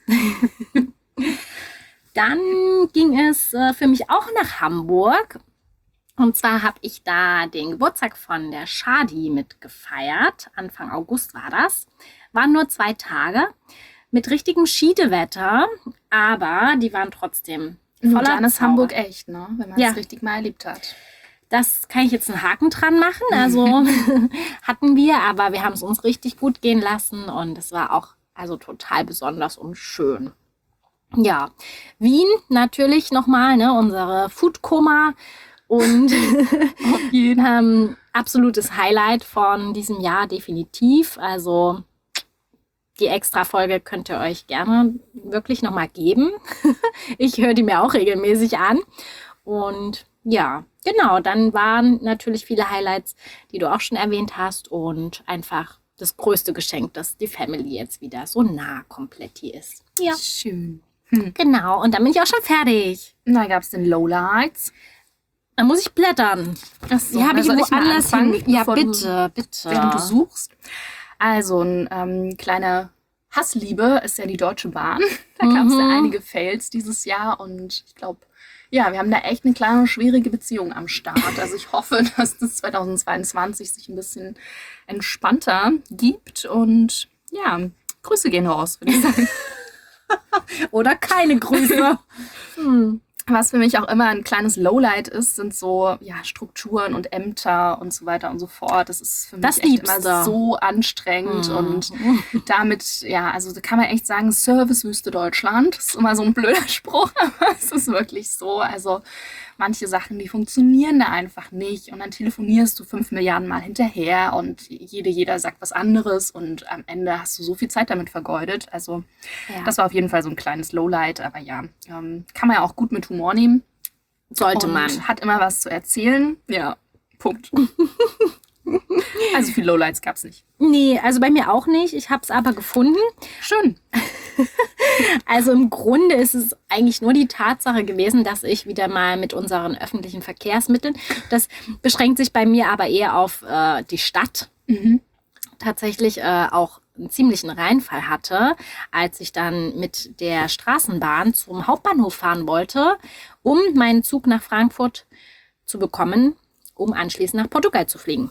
Dann ging es für mich auch nach Hamburg. Und zwar habe ich da den Geburtstag von der Shadi mitgefeiert. Anfang August war das. Waren nur 2 Tage mit richtigem Schiedewetter, aber die waren trotzdem Nur dann ist Zauber. Hamburg echt, ne? Wenn man es Ja. richtig mal erlebt hat. Das kann ich jetzt einen Haken dran machen. Also hatten wir, aber wir haben es uns richtig gut gehen lassen und es war auch also total besonders und schön. Ja, Wien natürlich nochmal, ne, unsere Foodkoma und absolutes Highlight von diesem Jahr definitiv. Also die Extra-Folge könnt ihr euch gerne wirklich nochmal geben. Ich höre die mir auch regelmäßig an. Und ja, genau, dann waren natürlich viele Highlights, die du auch schon erwähnt hast. Und einfach das größte Geschenk, dass die Family jetzt wieder so nah komplett hier ist. Ja, Schön. genau. Und dann bin ich auch schon fertig. Da gab es den Lowlights. Dann muss ich blättern. Achso, Die habe ich soll mal woanders anfangen, hin. Ja, bevor du- bitte. Während du suchst. Also, ein kleine Hassliebe ist ja die Deutsche Bahn. Da gab es ja einige Fails dieses Jahr und ich glaube, ja, wir haben da echt eine kleine schwierige Beziehung am Start. Also ich hoffe, dass das 2022 sich ein bisschen entspannter gibt und ja, Grüße gehen raus, würde ich sagen. Oder keine Grüße. Was für mich auch immer ein kleines Lowlight ist, sind so ja, Strukturen und Ämter und so weiter und so fort. Das ist für mich Das echt liebst immer du. so anstrengend und damit, ja, also da kann man echt sagen, Servicewüste Deutschland. Das ist immer so ein blöder Spruch, aber es ist wirklich so. Also manche Sachen, die funktionieren da einfach nicht und dann telefonierst du 5 Milliarden Mal hinterher und jeder sagt was anderes und am Ende hast du so viel Zeit damit vergeudet. Also Ja. das war auf jeden Fall so ein kleines Lowlight, aber ja, kann man ja auch gut mit Humor nehmen. Sollte Und man. hat immer was zu erzählen. Ja, Punkt. Also viele Lowlights gab es nicht. Nee, also bei mir auch nicht. Ich habe es aber gefunden. Schön. Also im Grunde ist es eigentlich nur die Tatsache gewesen, dass ich wieder mal mit unseren öffentlichen Verkehrsmitteln, das beschränkt sich bei mir aber eher auf die Stadt, tatsächlich auch einen ziemlichen Reinfall hatte, als ich dann mit der Straßenbahn zum Hauptbahnhof fahren wollte, um meinen Zug nach Frankfurt zu bekommen, um anschließend nach Portugal zu fliegen.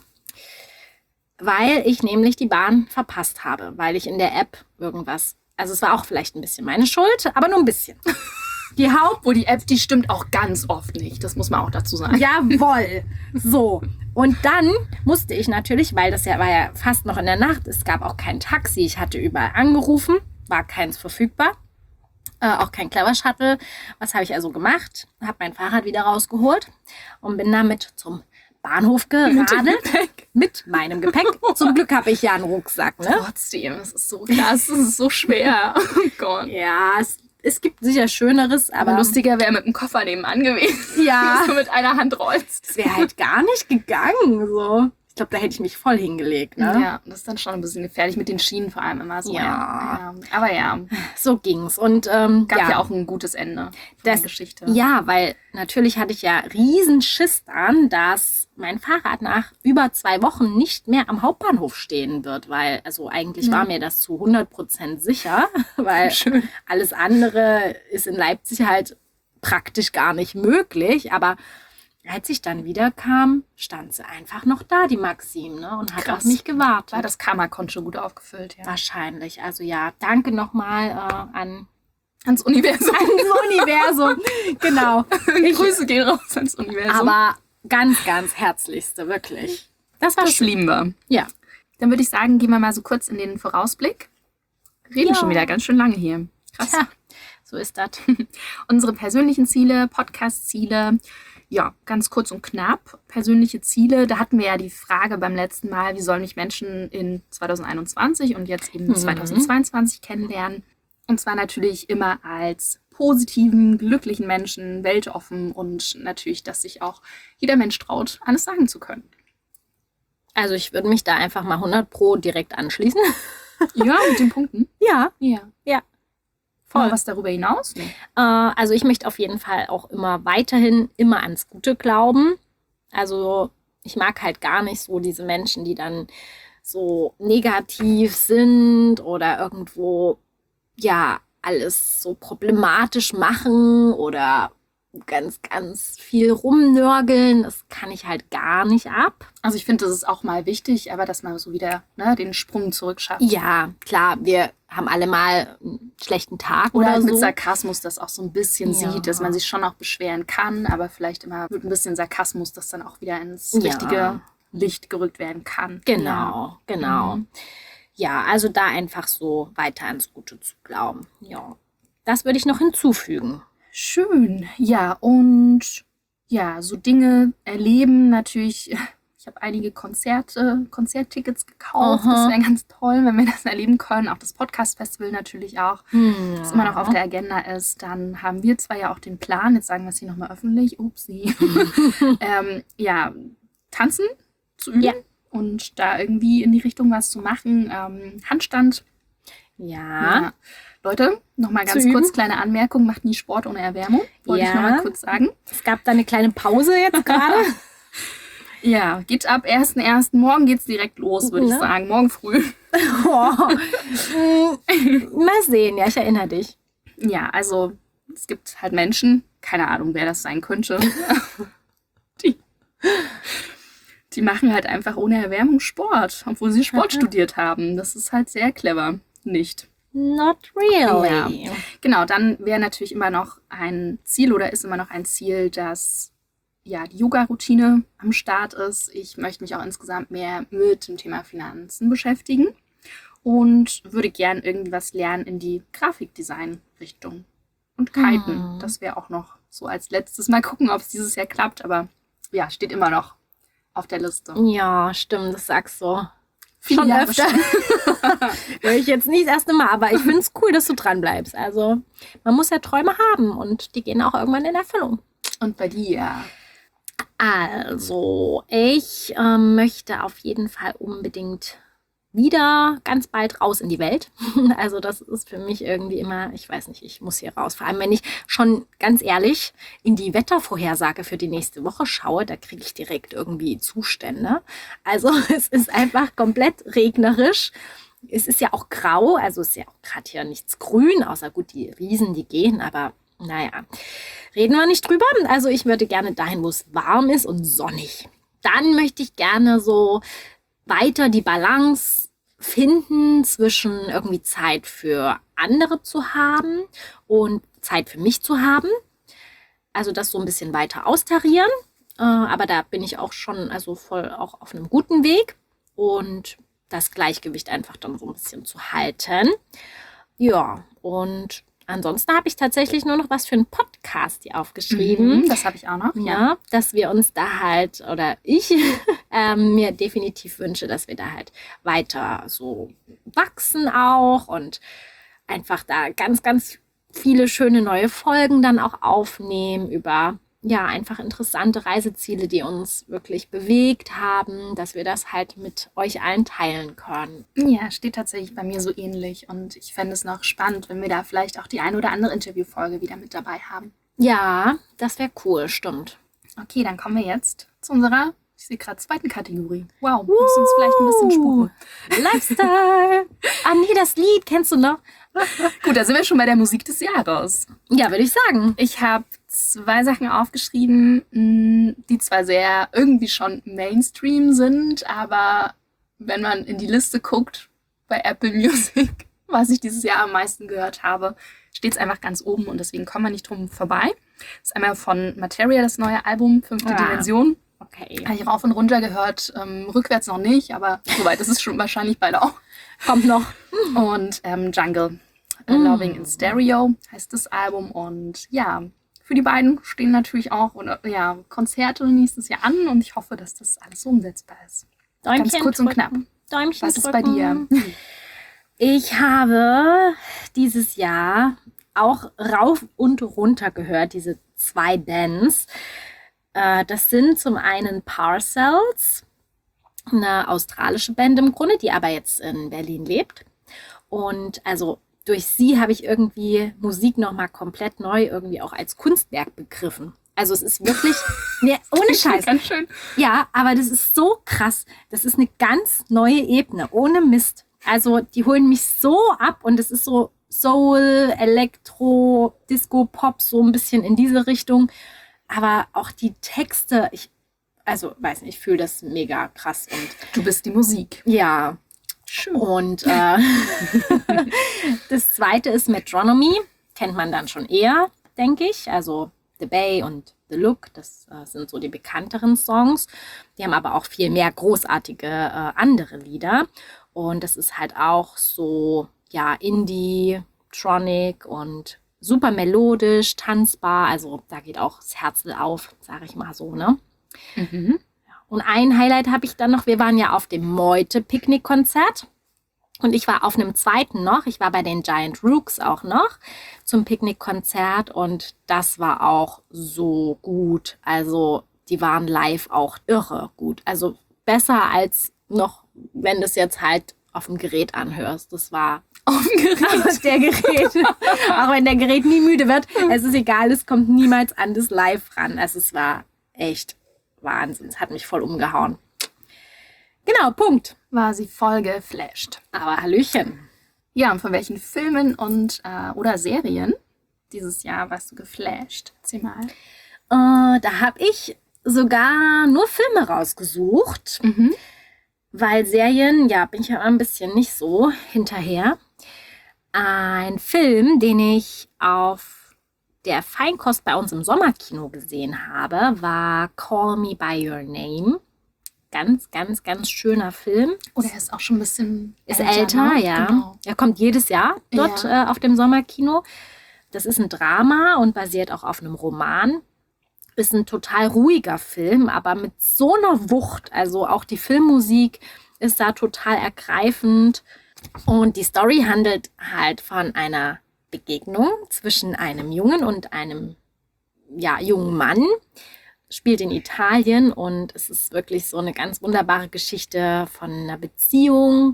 Weil ich nämlich die Bahn verpasst habe, weil ich in der App irgendwas, also es war auch vielleicht ein bisschen meine Schuld, aber nur ein bisschen. Die Obwohl die App, die stimmt auch ganz oft nicht. Das muss man auch dazu sagen. Jawohl. So. Und dann musste ich natürlich, weil das ja war ja fast noch in der Nacht, es gab auch kein Taxi. Ich hatte überall angerufen, war keins verfügbar. Auch kein Clever Shuttle. Was habe ich also gemacht? Habe mein Fahrrad wieder rausgeholt und bin damit zum Bahnhof geradelt. Mit meinem Gepäck. Zum Glück habe ich ja einen Rucksack, ne? Trotzdem, es ist so krass, es ist so schwer. Oh Gott. Ja, es gibt sicher Schöneres, Aber aber lustiger wäre mit dem Koffer nebenan gewesen. Ja. Dass du mit einer Hand rollst. es wäre halt gar nicht gegangen. So. Ich glaube, da hätte ich mich voll hingelegt. Ne? Ja, das ist dann schon ein bisschen gefährlich mit den Schienen vor allem immer so. Ja. Aber ja, So ging's. Und gab ja auch ein gutes Ende von der Das- Geschichte. Ja, weil natürlich hatte ich ja riesen Schiss dann, dass mein Fahrrad nach über 2 Wochen nicht mehr am Hauptbahnhof stehen wird, weil, also eigentlich war mir das zu 100% sicher, weil Schön. alles andere ist in Leipzig halt praktisch gar nicht möglich, aber als ich dann wieder kam, stand sie einfach noch da, die Maxim, ne, und hat Krass. auf mich gewartet. War das Karma-Konto gut aufgefüllt, ja. Wahrscheinlich, also ja, danke nochmal ans Ans Universum. Universum, genau. Grüße gehen raus ans Universum. Aber ganz, ganz herzlichste, wirklich. Das war das schön. lieben wir. Ja. Dann würde ich sagen, gehen wir mal so kurz in den Vorausblick. Reden Ja. schon wieder ganz schön lange hier. Krass. Tja, so ist das. Unsere persönlichen Ziele, Podcast-Ziele. Ja, ganz kurz und knapp. Persönliche Ziele, da hatten wir ja die Frage beim letzten Mal, wie sollen mich Menschen in 2021 und jetzt eben 2022 kennenlernen? Und zwar natürlich immer als positiven, glücklichen Menschen, weltoffen und natürlich, dass sich auch jeder Mensch traut, alles sagen zu können. Also ich würde mich da einfach mal 100 Pro direkt anschließen. Ja, mit den Punkten. Ja, Ja. voll. Was darüber hinaus? Nee. Also ich möchte auf jeden Fall auch immer weiterhin immer ans Gute glauben. Also ich mag halt gar nicht so diese Menschen, die dann so negativ sind oder irgendwo ja alles so problematisch machen oder ganz, ganz viel rumnörgeln. Das kann ich halt gar nicht ab. Also ich finde, das ist auch mal wichtig, aber dass man so wieder den Sprung zurück schafft. Ja, klar, wir haben alle mal einen schlechten Tag Oder oder halt so. mit Sarkasmus das auch so ein bisschen Ja. sieht, dass man sich schon auch beschweren kann, aber vielleicht immer mit ein bisschen Sarkasmus, das dann auch wieder ins Ja. richtige Licht gerückt werden kann. Genau, genau. Mhm. Ja, also da einfach so weiter ans Gute zu glauben. Ja, das würde ich noch hinzufügen. Schön. Ja, und ja, so Dinge erleben natürlich. Ich habe einige Konzerttickets gekauft. Aha. Das wäre ganz toll, wenn wir das erleben können. Auch das Podcast-Festival natürlich auch, das immer noch auf der Agenda ist. Dann haben wir zwar ja auch den Plan, jetzt sagen wir es hier nochmal öffentlich, upsie, ja, tanzen zu üben Ja. und da irgendwie in die Richtung was zu machen. Handstand. Ja, Leute, nochmal Zu ganz üben. kurz, kleine Anmerkung, macht nie Sport ohne Erwärmung. Wollte ich Ja. nochmal kurz sagen. es gab da eine kleine Pause jetzt gerade. Ja, geht ab 1.1. Morgen geht's direkt los, würde ich Ja. sagen. Morgen früh. Mal sehen, ja, ich erinnere dich. Ja, also es gibt halt Menschen, keine Ahnung, wer das sein könnte, die machen halt einfach ohne Erwärmung Sport, obwohl sie Sport studiert haben. Das ist halt sehr clever. Nicht. Not really. Ja. Genau, dann wäre natürlich immer noch ein Ziel oder ist immer noch ein Ziel, dass ja die Yoga-Routine am Start ist. Ich möchte mich auch insgesamt mehr mit dem Thema Finanzen beschäftigen und würde gern irgendwie was lernen in die Grafikdesign-Richtung. Und kiten, das wäre auch noch so als letztes. Mal gucken, ob es dieses Jahr klappt, aber ja, steht immer noch auf der Liste. Ja, stimmt, das sagst du. Viele Schon Jahre öfter. Höre ich jetzt nicht das erste Mal, aber ich finde es cool, dass du dran bleibst. Also man muss ja Träume haben und die gehen auch irgendwann in Erfüllung. Und bei dir? Also, ich möchte auf jeden Fall unbedingt wieder ganz bald raus in die Welt. Also das ist für mich irgendwie immer, ich weiß nicht, ich muss hier raus. Vor allem, wenn ich schon ganz ehrlich in die Wettervorhersage für die nächste Woche schaue, da kriege ich direkt irgendwie Zustände. Also es ist einfach komplett regnerisch. Es ist ja auch grau, also es ist ja auch gerade hier nichts grün, außer gut, die Riesen, die gehen, aber naja, reden wir nicht drüber. Also ich würde gerne dahin, wo es warm ist und sonnig. Dann möchte ich gerne so weiter die Balance finden zwischen irgendwie Zeit für andere zu haben und Zeit für mich zu haben. Also das so ein bisschen weiter austarieren. Aber da bin ich auch schon also voll auch auf einem guten Weg. Und das Gleichgewicht einfach dann so ein bisschen zu halten. Ja, und ansonsten habe ich tatsächlich nur noch was für einen Podcast hier aufgeschrieben. Das habe ich auch noch. Ja, dass wir uns da halt, oder ich mir definitiv wünsche, dass wir da halt weiter so wachsen auch und einfach da ganz, ganz viele schöne neue Folgen dann auch aufnehmen über ja, einfach interessante Reiseziele, die uns wirklich bewegt haben, dass wir das halt mit euch allen teilen können. Ja, steht tatsächlich bei mir so ähnlich. Und ich fände es noch spannend, wenn wir da vielleicht auch die eine oder andere Interviewfolge wieder mit dabei haben. Ja, das wäre cool, stimmt. Okay, dann kommen wir jetzt zu unserer, ich sehe gerade, zweiten Kategorie. Wow, müssen uns vielleicht ein bisschen sputen. Lifestyle. Ah nee, das Lied kennst du noch? Gut, da sind wir schon bei der Musik des Jahres. Ja, würde ich sagen. Ich habe 2 Sachen aufgeschrieben, die zwar sehr irgendwie schon Mainstream sind, aber wenn man in die Liste guckt bei Apple Music, was ich dieses Jahr am meisten gehört habe, steht es einfach ganz oben und deswegen kommen wir nicht drum vorbei. Das ist einmal von Materia, das neue Album, 5. Dimension. Okay. Habe ich rauf und runter gehört, rückwärts noch nicht, aber soweit ist es schon wahrscheinlich beide auch. Kommt noch. Und Jungle, Loving in Stereo heißt das Album. Und ja, für die beiden stehen natürlich auch Konzerte nächstes Jahr an und ich hoffe, dass das alles so umsetzbar ist. Däumchen Ganz kurz und drücken. knapp. Däumchen Was ist drücken. bei dir? Ich habe dieses Jahr auch rauf und runter gehört, diese 2 Bands. Das sind zum einen Parcels, eine australische Band im Grunde, die aber jetzt in Berlin lebt. Und also durch sie habe ich irgendwie Musik nochmal komplett neu irgendwie auch als Kunstwerk begriffen. Also es ist wirklich, nee, ohne Scheiß. Ganz schön. Ja, aber das ist so krass. Das ist eine ganz neue Ebene, ohne Mist. Also die holen mich so ab und es ist so Soul, Elektro, Disco, Pop, so ein bisschen in diese Richtung. Aber auch die Texte, weiß nicht, ich fühle das mega krass. Und Du bist die Musik. ja, Schön. und das zweite ist Metronomy. Kennt man dann schon eher, denke ich. Also The Bay und The Look, das sind so die bekannteren Songs. Die haben aber auch viel mehr großartige andere Lieder. Und das ist halt auch so, ja, Indie-Tronic und super melodisch, tanzbar. Also da geht auch das Herzl auf, sage ich mal so, ne? Mhm. Und ein Highlight habe ich dann noch, wir waren ja auf dem Meute-Picknick-Konzert und ich war auf einem zweiten noch, ich war bei den Giant Rooks auch noch zum Picknick-Konzert und das war auch so gut. Also die waren live auch irre gut. Also besser als noch, wenn du es jetzt halt auf dem Gerät anhörst. Das war Auf dem Gerät. der Gerät. Auch wenn der Gerät nie müde wird, es ist egal, es kommt niemals an das Live ran. Also es war echt Wahnsinn. Es hat mich voll umgehauen. Genau, Punkt. War sie voll geflasht. Aber Hallöchen. Ja, und von welchen Filmen und oder Serien dieses Jahr warst du geflasht? Erzähl mal. Da habe ich sogar nur Filme rausgesucht, Mhm. weil Serien, ja, bin ich ja ein bisschen nicht so hinterher. Ein Film, den ich auf der Feinkost bei uns im Sommerkino gesehen habe, war Call Me By Your Name. Ganz, ganz, ganz schöner Film. Oder er ist auch schon ein bisschen Ist älter, ne? ja. Genau. Er kommt jedes Jahr dort auf dem Sommerkino. Das ist ein Drama und basiert auch auf einem Roman. Ist ein total ruhiger Film, aber mit so einer Wucht. Also auch die Filmmusik ist da total ergreifend. Und die Story handelt halt von einer Begegnung zwischen einem Jungen und einem jungen Mann. Spielt in Italien und es ist wirklich so eine ganz wunderbare Geschichte von einer Beziehung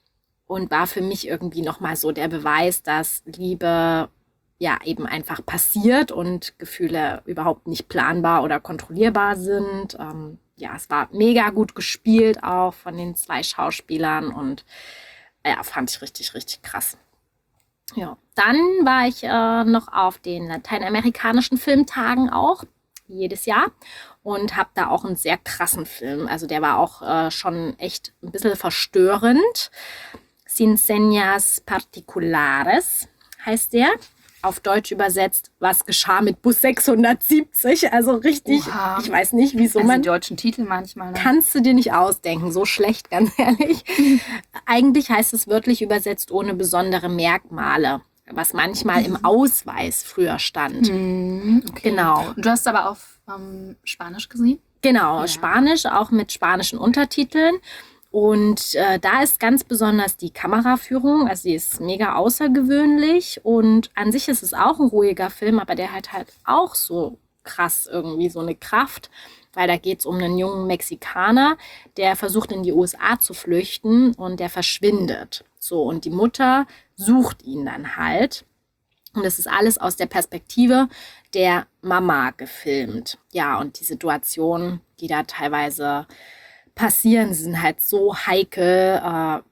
und war für mich irgendwie nochmal so der Beweis, dass Liebe ja eben einfach passiert und Gefühle überhaupt nicht planbar oder kontrollierbar sind. Es war mega gut gespielt auch von den 2 Schauspielern und ja, fand ich richtig, richtig krass. Ja, dann war ich noch auf den lateinamerikanischen Filmtagen auch, jedes Jahr, und habe da auch einen sehr krassen Film. Also der war auch schon echt ein bisschen verstörend. Sin Señas Particulares heißt der. Auf Deutsch übersetzt, was geschah mit Bus 670? Also richtig, Oha. ich weiß nicht, wieso Also man... die deutschen Titel manchmal. Ne? Kannst du dir nicht ausdenken, so schlecht, ganz ehrlich. Eigentlich heißt es wörtlich übersetzt ohne besondere Merkmale, was manchmal im Ausweis früher stand. Okay. Genau. Und du hast aber auf Spanisch gesehen? Genau, Ja. Spanisch, auch mit spanischen Untertiteln. Und da ist ganz besonders die Kameraführung, also die ist mega außergewöhnlich und an sich ist es auch ein ruhiger Film, aber der hat halt auch so krass irgendwie so eine Kraft, weil da geht es um einen jungen Mexikaner, der versucht in die USA zu flüchten und der verschwindet. So, und die Mutter sucht ihn dann halt. Und es ist alles aus der Perspektive der Mama gefilmt. Ja, und die Situationen, die da teilweise passieren, sind halt so heikel.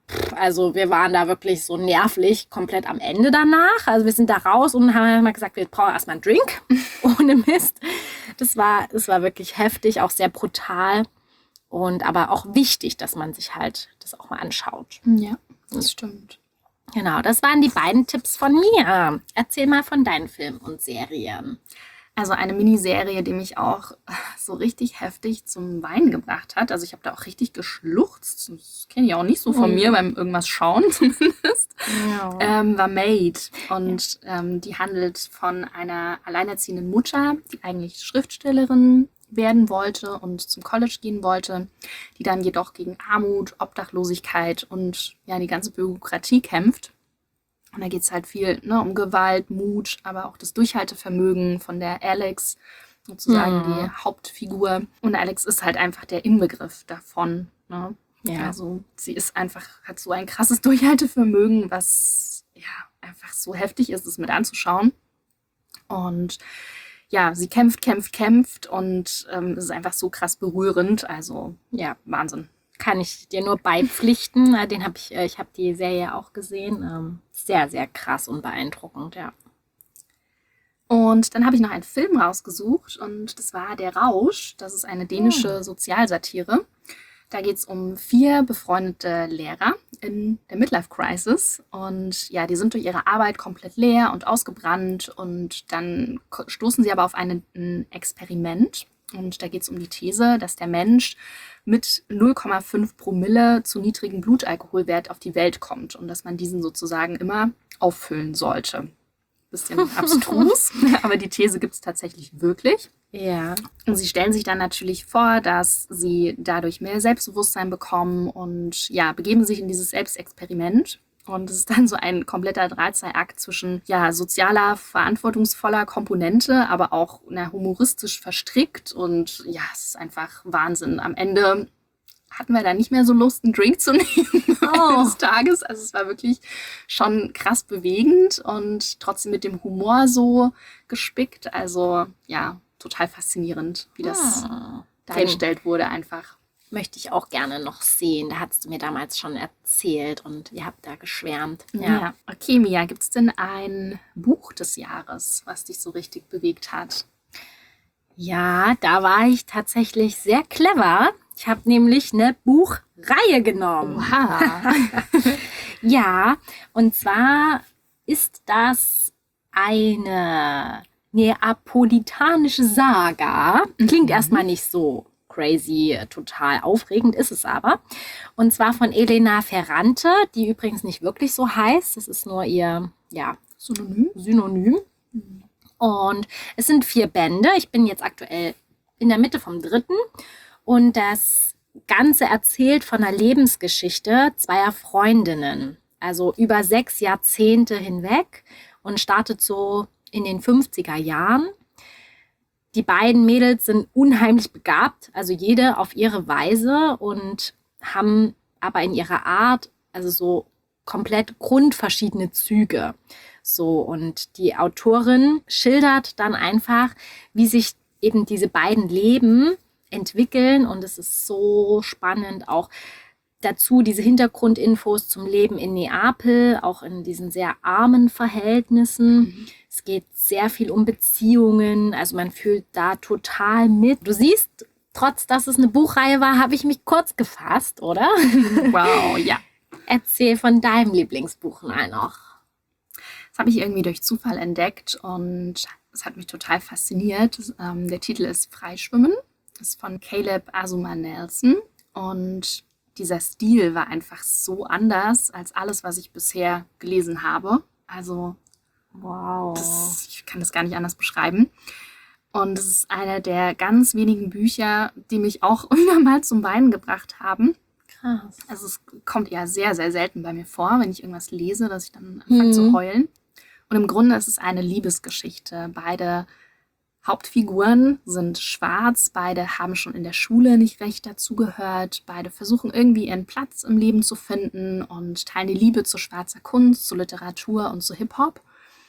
Also wir waren da wirklich so nervlich komplett am Ende danach. Also wir sind da raus und haben mal gesagt, wir brauchen erstmal einen Drink. Ohne Mist. Das war wirklich heftig, auch sehr brutal. Und aber auch wichtig, dass man sich halt das auch mal anschaut. Ja, das stimmt. Genau, das waren die beiden Tipps von mir. Erzähl mal von deinen Filmen und Serien. Also eine Miniserie, die mich auch so richtig heftig zum Weinen gebracht hat. Also ich habe da auch richtig geschluchzt. Das kenne ich auch nicht so von mir beim irgendwas schauen zumindest. Ja. War Made. Und die handelt von einer alleinerziehenden Mutter, die eigentlich Schriftstellerin werden wollte und zum College gehen wollte, die dann jedoch gegen Armut, Obdachlosigkeit und ja die ganze Bürokratie kämpft. Und da geht es halt viel um Gewalt, Mut, aber auch das Durchhaltevermögen von der Alex, sozusagen die Hauptfigur. Und Alex ist halt einfach der Inbegriff davon. Ne? Ja. Also sie ist einfach, hat so ein krasses Durchhaltevermögen, was ja einfach so heftig ist, es mit anzuschauen. Und ja, sie kämpft und es ist einfach so krass berührend. Also ja, Wahnsinn. Kann ich dir nur beipflichten. Ich habe die Serie auch gesehen. Sehr, sehr krass und beeindruckend, ja. Und dann habe ich noch einen Film rausgesucht und das war Der Rausch. Das ist eine dänische Sozialsatire. Da geht es um 4 befreundete Lehrer in der Midlife-Crisis. Und ja, die sind durch ihre Arbeit komplett leer und ausgebrannt. Und dann stoßen sie aber auf ein Experiment. Und da geht es um die These, dass der Mensch mit 0,5 Promille zu niedrigem Blutalkoholwert auf die Welt kommt und dass man diesen sozusagen immer auffüllen sollte. Bisschen abstrus, aber die These gibt es tatsächlich wirklich. Ja. Und sie stellen sich dann natürlich vor, dass sie dadurch mehr Selbstbewusstsein bekommen und ja, begeben sich in dieses Selbstexperiment. Und es ist dann so ein kompletter Drahtseilakt zwischen ja, sozialer, verantwortungsvoller Komponente, aber auch humoristisch verstrickt. Und ja, es ist einfach Wahnsinn. Am Ende hatten wir da nicht mehr so Lust, einen Drink zu nehmen des Tages. Also es war wirklich schon krass bewegend und trotzdem mit dem Humor so gespickt. Also ja, total faszinierend, wie das dargestellt wurde einfach. Möchte ich auch gerne noch sehen. Da hast du mir damals schon erzählt und ihr habt da geschwärmt. Ja. Okay, Mia, gibt es denn ein Buch des Jahres, was dich so richtig bewegt hat? Ja, da war ich tatsächlich sehr clever. Ich habe nämlich eine Buchreihe genommen. Oha. Ja, und zwar ist das eine neapolitanische Saga. Klingt erstmal nicht so crazy, total aufregend, ist es aber. Und zwar von Elena Ferrante, die übrigens nicht wirklich so heißt. Das ist nur ihr Synonym. Und es sind 4 Bände. Ich bin jetzt aktuell in der Mitte vom 3. Und das Ganze erzählt von der Lebensgeschichte zweier Freundinnen. Also über 6 Jahrzehnte hinweg und startet so in den 50er Jahren. Die beiden Mädels sind unheimlich begabt, also jede auf ihre Weise und haben aber in ihrer Art also so komplett grundverschiedene Züge. So, und die Autorin schildert dann einfach, wie sich eben diese beiden Leben entwickeln und es ist so spannend, auch dazu diese Hintergrundinfos zum Leben in Neapel, auch in diesen sehr armen Verhältnissen. Es geht sehr viel um Beziehungen, also man fühlt da total mit. Du siehst, trotz dass es eine Buchreihe war, habe ich mich kurz gefasst, oder? Wow, ja. Erzähl von deinem Lieblingsbuch mal noch. Das habe ich irgendwie durch Zufall entdeckt und es hat mich total fasziniert. Der Titel ist Freischwimmen. Das ist von Caleb Azumah Nelson und dieser Stil war einfach so anders als alles, was ich bisher gelesen habe. Also, wow. Ich kann das gar nicht anders beschreiben. Und es ist eine der ganz wenigen Bücher, die mich auch wieder mal zum Weinen gebracht haben. Krass. Also es kommt eher sehr, sehr selten bei mir vor, wenn ich irgendwas lese, dass ich dann anfange zu heulen. Und im Grunde ist es eine Liebesgeschichte. Beide Hauptfiguren sind schwarz, beide haben schon in der Schule nicht recht dazugehört, beide versuchen irgendwie ihren Platz im Leben zu finden und teilen die Liebe zu schwarzer Kunst, zu Literatur und zu Hip-Hop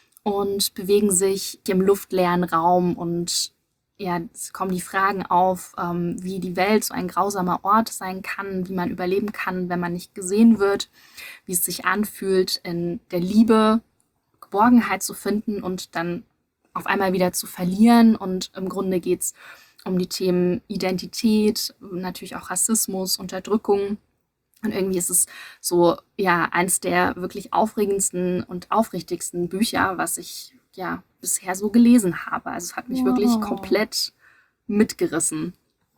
und bewegen sich im luftleeren Raum und ja, es kommen die Fragen auf, wie die Welt so ein grausamer Ort sein kann, wie man überleben kann, wenn man nicht gesehen wird, wie es sich anfühlt, in der Liebe Geborgenheit zu finden und dann auf einmal wieder zu verlieren. Und im Grunde geht es um die Themen Identität, natürlich auch Rassismus, Unterdrückung. Und irgendwie ist es so, ja, eins der wirklich aufregendsten und aufrichtigsten Bücher, was ich ja bisher so gelesen habe. Also es hat mich wirklich komplett mitgerissen.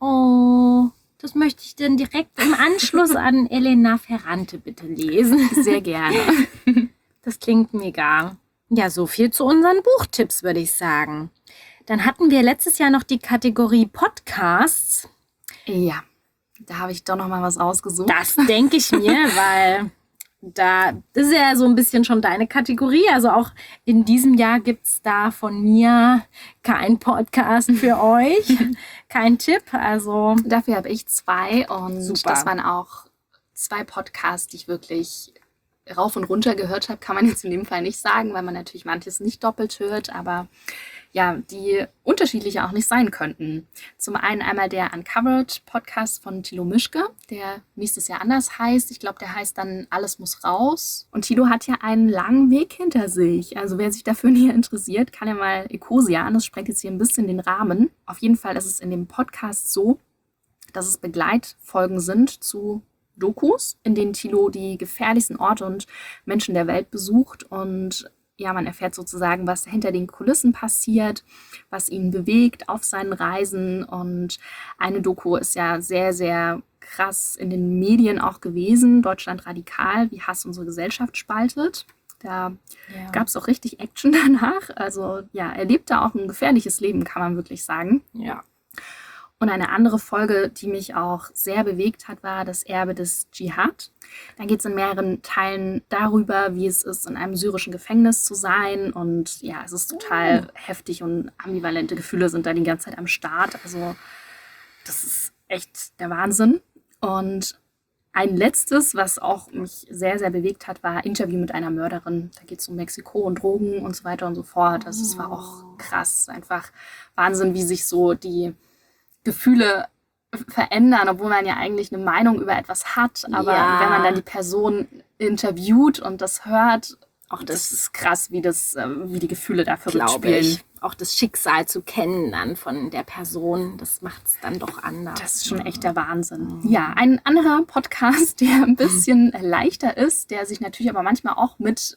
Oh, das möchte ich dann direkt im Anschluss an Elena Ferrante bitte lesen. Sehr gerne. Das klingt mega. Ja, so viel zu unseren Buchtipps, würde ich sagen. Dann hatten wir letztes Jahr noch die Kategorie Podcasts. Ja, da habe ich doch noch mal was rausgesucht. Das denke ich mir, weil das ist ja so ein bisschen schon deine Kategorie. Also auch in diesem Jahr gibt es da von mir kein Podcast für euch, kein Tipp. Also dafür habe ich 2 und super. Das waren auch 2 Podcasts, die ich wirklich rauf und runter gehört habe, kann man jetzt in dem Fall nicht sagen, weil man natürlich manches nicht doppelt hört, aber ja, die unterschiedlicher auch nicht sein könnten. Zum einen einmal der Uncovered-Podcast von Thilo Mischke, der nächstes Jahr anders heißt. Ich glaube, der heißt dann Alles muss raus. Und Thilo hat ja einen langen Weg hinter sich. Also wer sich dafür näher interessiert, kann ja mal Ecosia an. Das sprengt jetzt hier ein bisschen den Rahmen. Auf jeden Fall ist es in dem Podcast so, dass es Begleitfolgen sind zu Dokus, in denen Thilo die gefährlichsten Orte und Menschen der Welt besucht und ja, man erfährt sozusagen, was hinter den Kulissen passiert, was ihn bewegt auf seinen Reisen. Und eine Doku ist ja sehr, sehr krass in den Medien auch gewesen. Deutschland radikal, wie Hass unsere Gesellschaft spaltet. Da gab es auch richtig Action danach. Also ja, er lebt da auch ein gefährliches Leben, kann man wirklich sagen. Ja. Und eine andere Folge, die mich auch sehr bewegt hat, war das Erbe des Dschihad. Da geht es in mehreren Teilen darüber, wie es ist, in einem syrischen Gefängnis zu sein. Und ja, es ist total heftig und ambivalente Gefühle sind da die ganze Zeit am Start. Also das ist echt der Wahnsinn. Und ein letztes, was auch mich sehr, sehr bewegt hat, war Interview mit einer Mörderin. Da geht es um Mexiko und Drogen und so weiter und so fort. Also es war auch krass. Einfach Wahnsinn, wie sich so die Gefühle verändern, obwohl man ja eigentlich eine Meinung über etwas hat. Aber wenn man dann die Person interviewt und das hört, auch das ist krass, wie die Gefühle da verrückt spielen. Auch das Schicksal zu kennen dann von der Person, das macht es dann doch anders. Das ist schon echt der Wahnsinn. Ja, ein anderer Podcast, der ein bisschen leichter ist, der sich natürlich aber manchmal auch mit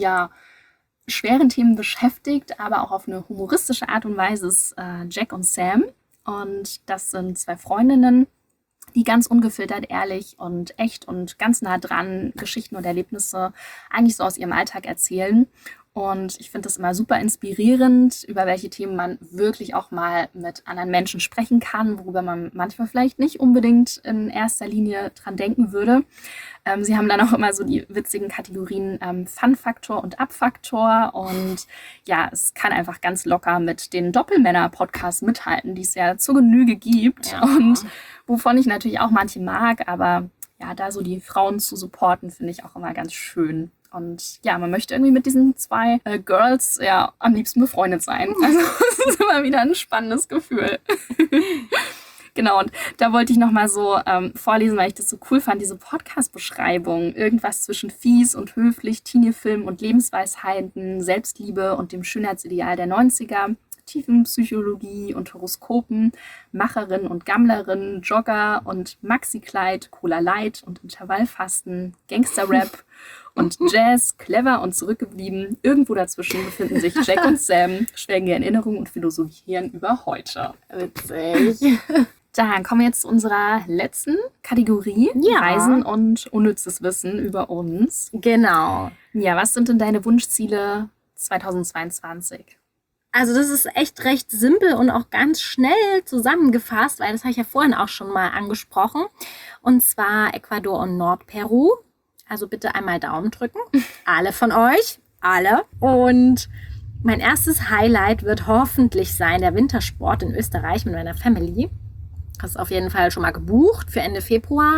schweren Themen beschäftigt, aber auch auf eine humoristische Art und Weise, ist Jack und Sam. Und das sind 2 Freundinnen, die ganz ungefiltert, ehrlich und echt und ganz nah dran Geschichten und Erlebnisse eigentlich so aus ihrem Alltag erzählen. Und ich finde das immer super inspirierend, über welche Themen man wirklich auch mal mit anderen Menschen sprechen kann, worüber man manchmal vielleicht nicht unbedingt in erster Linie dran denken würde. Sie haben dann auch immer so die witzigen Kategorien Fun-Faktor und Up-Faktor. Und ja, es kann einfach ganz locker mit den Doppelmänner-Podcasts mithalten, die es ja zur Genüge gibt. Ja. Und wovon ich natürlich auch manche mag, aber ja, da so die Frauen zu supporten, finde ich auch immer ganz schön. Und ja, man möchte irgendwie mit diesen 2 Girls ja am liebsten befreundet sein. Also es ist immer wieder ein spannendes Gefühl. Genau, und da wollte ich nochmal so vorlesen, weil ich das so cool fand, diese Podcast-Beschreibung. Irgendwas zwischen fies und höflich, Teenie-Film und Lebensweisheiten, Selbstliebe und dem Schönheitsideal der 90er. Tiefenpsychologie und Horoskopen, Macherin und Gammlerin, Jogger und Maxi-Kleid, Cola Light und Intervallfasten, Gangster-Rap und Jazz, clever und zurückgeblieben. Irgendwo dazwischen befinden sich Jack und Sam, schwelgen in Erinnerungen und philosophieren über heute. Witzig. Dann kommen wir jetzt zu unserer letzten Kategorie, Reisen und unnützes Wissen über uns. Genau. Ja, was sind denn deine Wunschziele 2022? Also das ist echt recht simpel und auch ganz schnell zusammengefasst, weil das habe ich ja vorhin auch schon mal angesprochen. Und zwar Ecuador und Nordperu. Also bitte einmal Daumen drücken. Alle von euch. Alle. Und mein erstes Highlight wird hoffentlich sein der Wintersport in Österreich mit meiner Family. Das ist auf jeden Fall schon mal gebucht für Ende Februar.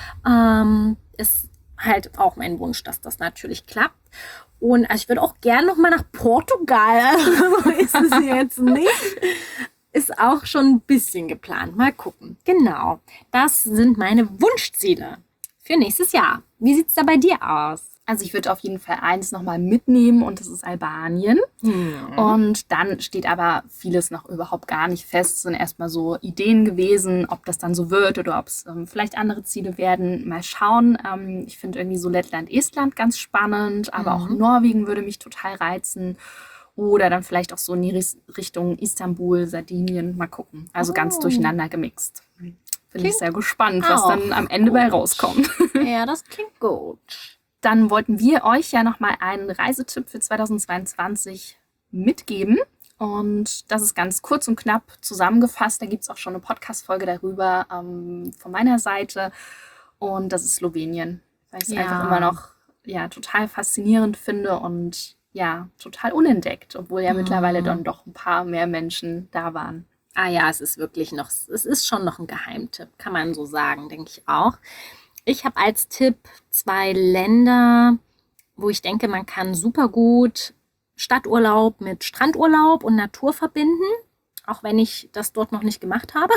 Ist halt auch mein Wunsch, dass das natürlich klappt. Und also ich würde auch gerne noch mal nach Portugal. Also ist es jetzt nicht. Ist auch schon ein bisschen geplant. Mal gucken. Genau. Das sind meine Wunschziele für nächstes Jahr. Wie sieht es da bei dir aus? Also ich würde auf jeden Fall eins nochmal mitnehmen und das ist Albanien. Und dann steht aber vieles noch überhaupt gar nicht fest. Es sind erstmal so Ideen gewesen, ob das dann so wird oder ob es vielleicht andere Ziele werden. Mal schauen. Ich finde irgendwie so Lettland, Estland ganz spannend, aber auch Norwegen würde mich total reizen. Oder dann vielleicht auch so in die Richtung Istanbul, Sardinien. Mal gucken. Also ganz durcheinander gemixt. Bin ich sehr gespannt, was dann am Ende bei rauskommt. Ja, das klingt gut. Dann wollten wir euch ja nochmal einen Reisetipp für 2022 mitgeben. Und das ist ganz kurz und knapp zusammengefasst. Da gibt es auch schon eine Podcast-Folge darüber von meiner Seite. Und das ist Slowenien. Weil ich es einfach immer noch total faszinierend finde und ja, total unentdeckt. Obwohl ja mittlerweile dann doch ein paar mehr Menschen da waren. Ah ja, es ist schon noch ein Geheimtipp, kann man so sagen, denke ich auch. Ich habe als Tipp 2 Länder, wo ich denke, man kann super gut Stadturlaub mit Strandurlaub und Natur verbinden, auch wenn ich das dort noch nicht gemacht habe.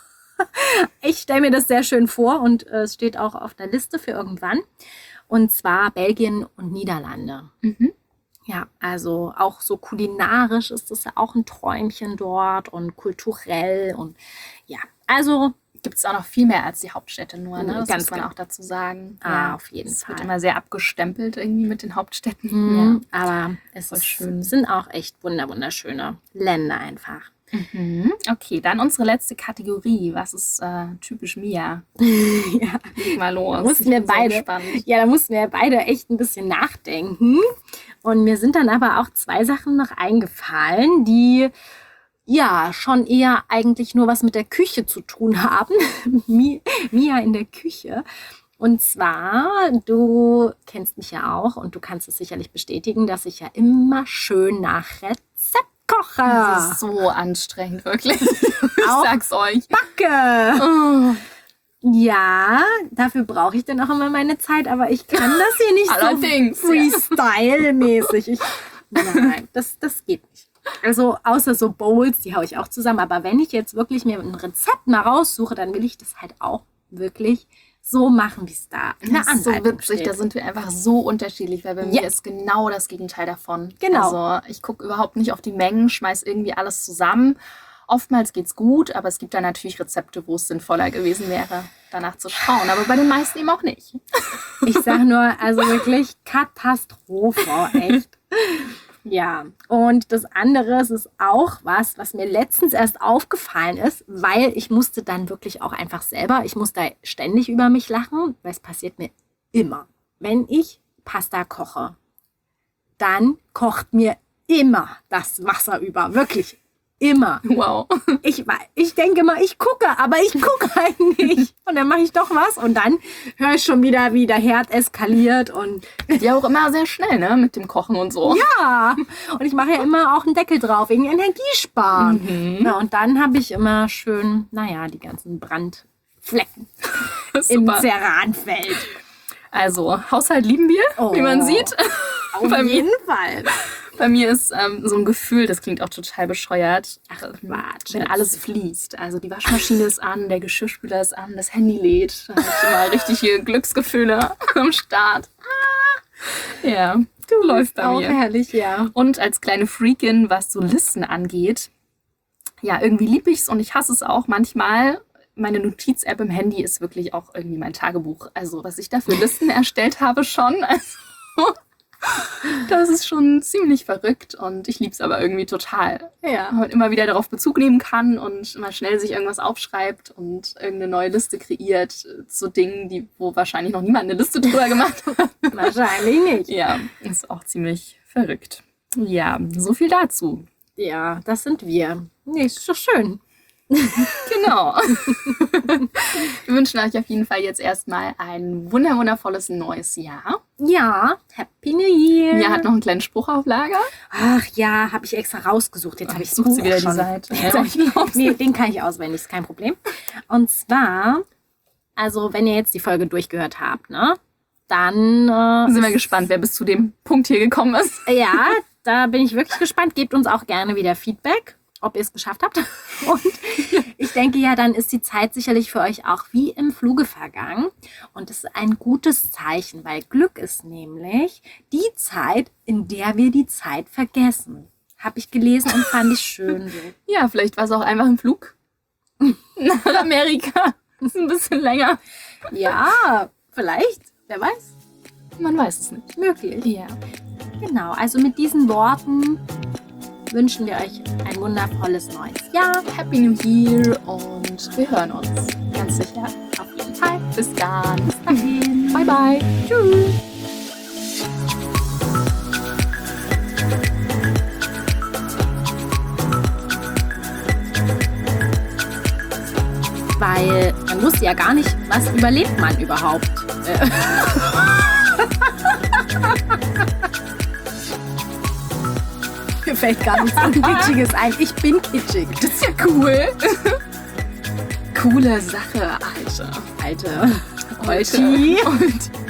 Ich stelle mir das sehr schön vor und es steht auch auf der Liste für irgendwann. Und zwar Belgien und Niederlande. Mhm. Ja, also auch so kulinarisch ist das ja auch ein Träumchen dort und kulturell und ja, also Gibt es auch noch viel mehr als die Hauptstädte nur, ne? Das Ganz muss man genau. auch dazu sagen. Auf jeden Es Fall. wird immer sehr abgestempelt irgendwie mit den Hauptstädten. Mhm, aber es Voll ist schön. sind auch echt wunderschöne Länder einfach. Mhm. Okay, dann unsere letzte Kategorie. Was ist typisch Mia? Ja. Leg mal los. Da mussten Ich wir bin so beide, gespannt. ja, da mussten wir beide echt ein bisschen nachdenken. Und mir sind dann aber auch 2 Sachen noch eingefallen, die ja schon eher eigentlich nur was mit der Küche zu tun haben. Mia in der Küche. Und zwar, du kennst mich ja auch und du kannst es sicherlich bestätigen, dass ich ja immer schön nach Rezept koche. Das ist so anstrengend, wirklich. Ich Auch sag's euch. Backe. Oh, Ja, dafür brauche ich dann auch immer meine Zeit, aber ich kann das hier nicht Allerdings, so ja. Freestyle-mäßig. Nein, das geht nicht. Also außer so Bowls, die haue ich auch zusammen. Aber wenn ich jetzt wirklich mir ein Rezept mal raussuche, dann will ich das halt auch wirklich so machen, wie es da in der das ist so Anleitung witzig, steht. da sind wir einfach so unterschiedlich, weil bei Ja. mir ist genau das Gegenteil davon. Genau. Also ich gucke überhaupt nicht auf die Mengen, schmeiß irgendwie alles zusammen. Oftmals geht's gut, aber es gibt dann natürlich Rezepte, wo es sinnvoller gewesen wäre, danach zu schauen. Aber bei den meisten eben auch nicht. Ich sag nur, also wirklich Katastrophe, echt. Ja, und das andere ist auch was mir letztens erst aufgefallen ist, weil ich musste dann wirklich auch einfach selber, ich muss da ständig über mich lachen, weil es passiert mir immer. Wenn ich Pasta koche, dann kocht mir immer das Wasser über, wirklich immer. Wow. Ich denke mal, ich gucke, aber ich gucke halt nicht. Und dann mache ich doch was und dann höre ich schon wieder, wie der Herd eskaliert und Ja, auch immer sehr schnell, ne, mit dem Kochen und so. ja. Und ich mache ja immer auch einen Deckel drauf, wegen Energiesparen. Ja, und dann habe ich immer schön, die ganzen Brandflecken im Super. Ceranfeld. Also, Haushalt lieben wir, wie man sieht. Auf Bei mir- jeden Fall. Bei mir ist so ein Gefühl, das klingt auch total bescheuert, Quatsch, wenn alles fließt. Also die Waschmaschine ist an, der Geschirrspüler ist an, das Handy lädt. Da habe ich immer richtige Glücksgefühle am Start. Ja, läuft bei Auch mir. herrlich, ja. Und als kleine Freakin, was so Listen angeht, ja, irgendwie liebe ich es und ich hasse es auch manchmal. Meine Notiz-App im Handy ist wirklich auch irgendwie mein Tagebuch. Also was ich da für Listen erstellt habe schon. Also das ist schon ziemlich verrückt und ich liebe es aber irgendwie total. Ja. Man immer wieder darauf Bezug nehmen kann und immer schnell sich irgendwas aufschreibt und irgendeine neue Liste kreiert zu Dingen, wo wahrscheinlich noch niemand eine Liste drüber gemacht hat. Wahrscheinlich nicht. Ja, ist auch ziemlich verrückt. Ja, so viel dazu. Ja, das sind wir. Nee, ist doch schön. Genau. Wir wünschen euch auf jeden Fall jetzt erstmal ein wundervolles neues Jahr. Ja, Happy New Year. Mia hat noch einen kleinen Spruch auf Lager. Ach ja, habe ich extra rausgesucht. Jetzt habe ich Sucht sie wieder die Seite. Jetzt Ja. hab ich, nee, den kann ich auswendig, ist kein Problem. Und zwar, also wenn ihr jetzt die Folge durchgehört habt, ne, dann Sind wir gespannt, wer bis zu dem Punkt hier gekommen ist. ja, da bin ich wirklich gespannt. Gebt uns auch gerne wieder Feedback, ob ihr es geschafft habt. Und ich denke ja, dann ist die Zeit sicherlich für euch auch wie im Fluge vergangen. Und das ist ein gutes Zeichen, weil Glück ist nämlich die Zeit, in der wir die Zeit vergessen. Habe ich gelesen und fand ich schön so. Ja, vielleicht war es auch einfach ein Flug nach Amerika. Das ist ein bisschen länger. Ja, vielleicht, wer weiß, Man weiß es nicht. möglich. Ja. Genau, also mit diesen Worten wünschen wir euch ein wundervolles neues Jahr. Happy New Year und wir hören uns. Ganz sicher. Auf jeden Fall. Bis dann. Bis dahin. Bye, bye. Tschüss. Weil man wusste ja gar nicht, was überlebt man überhaupt. Mir fällt gar nichts Kitschiges ein. Ich bin kitschig. Das ist ja cool. Coole Sache, Alter. Alte. Heute. Und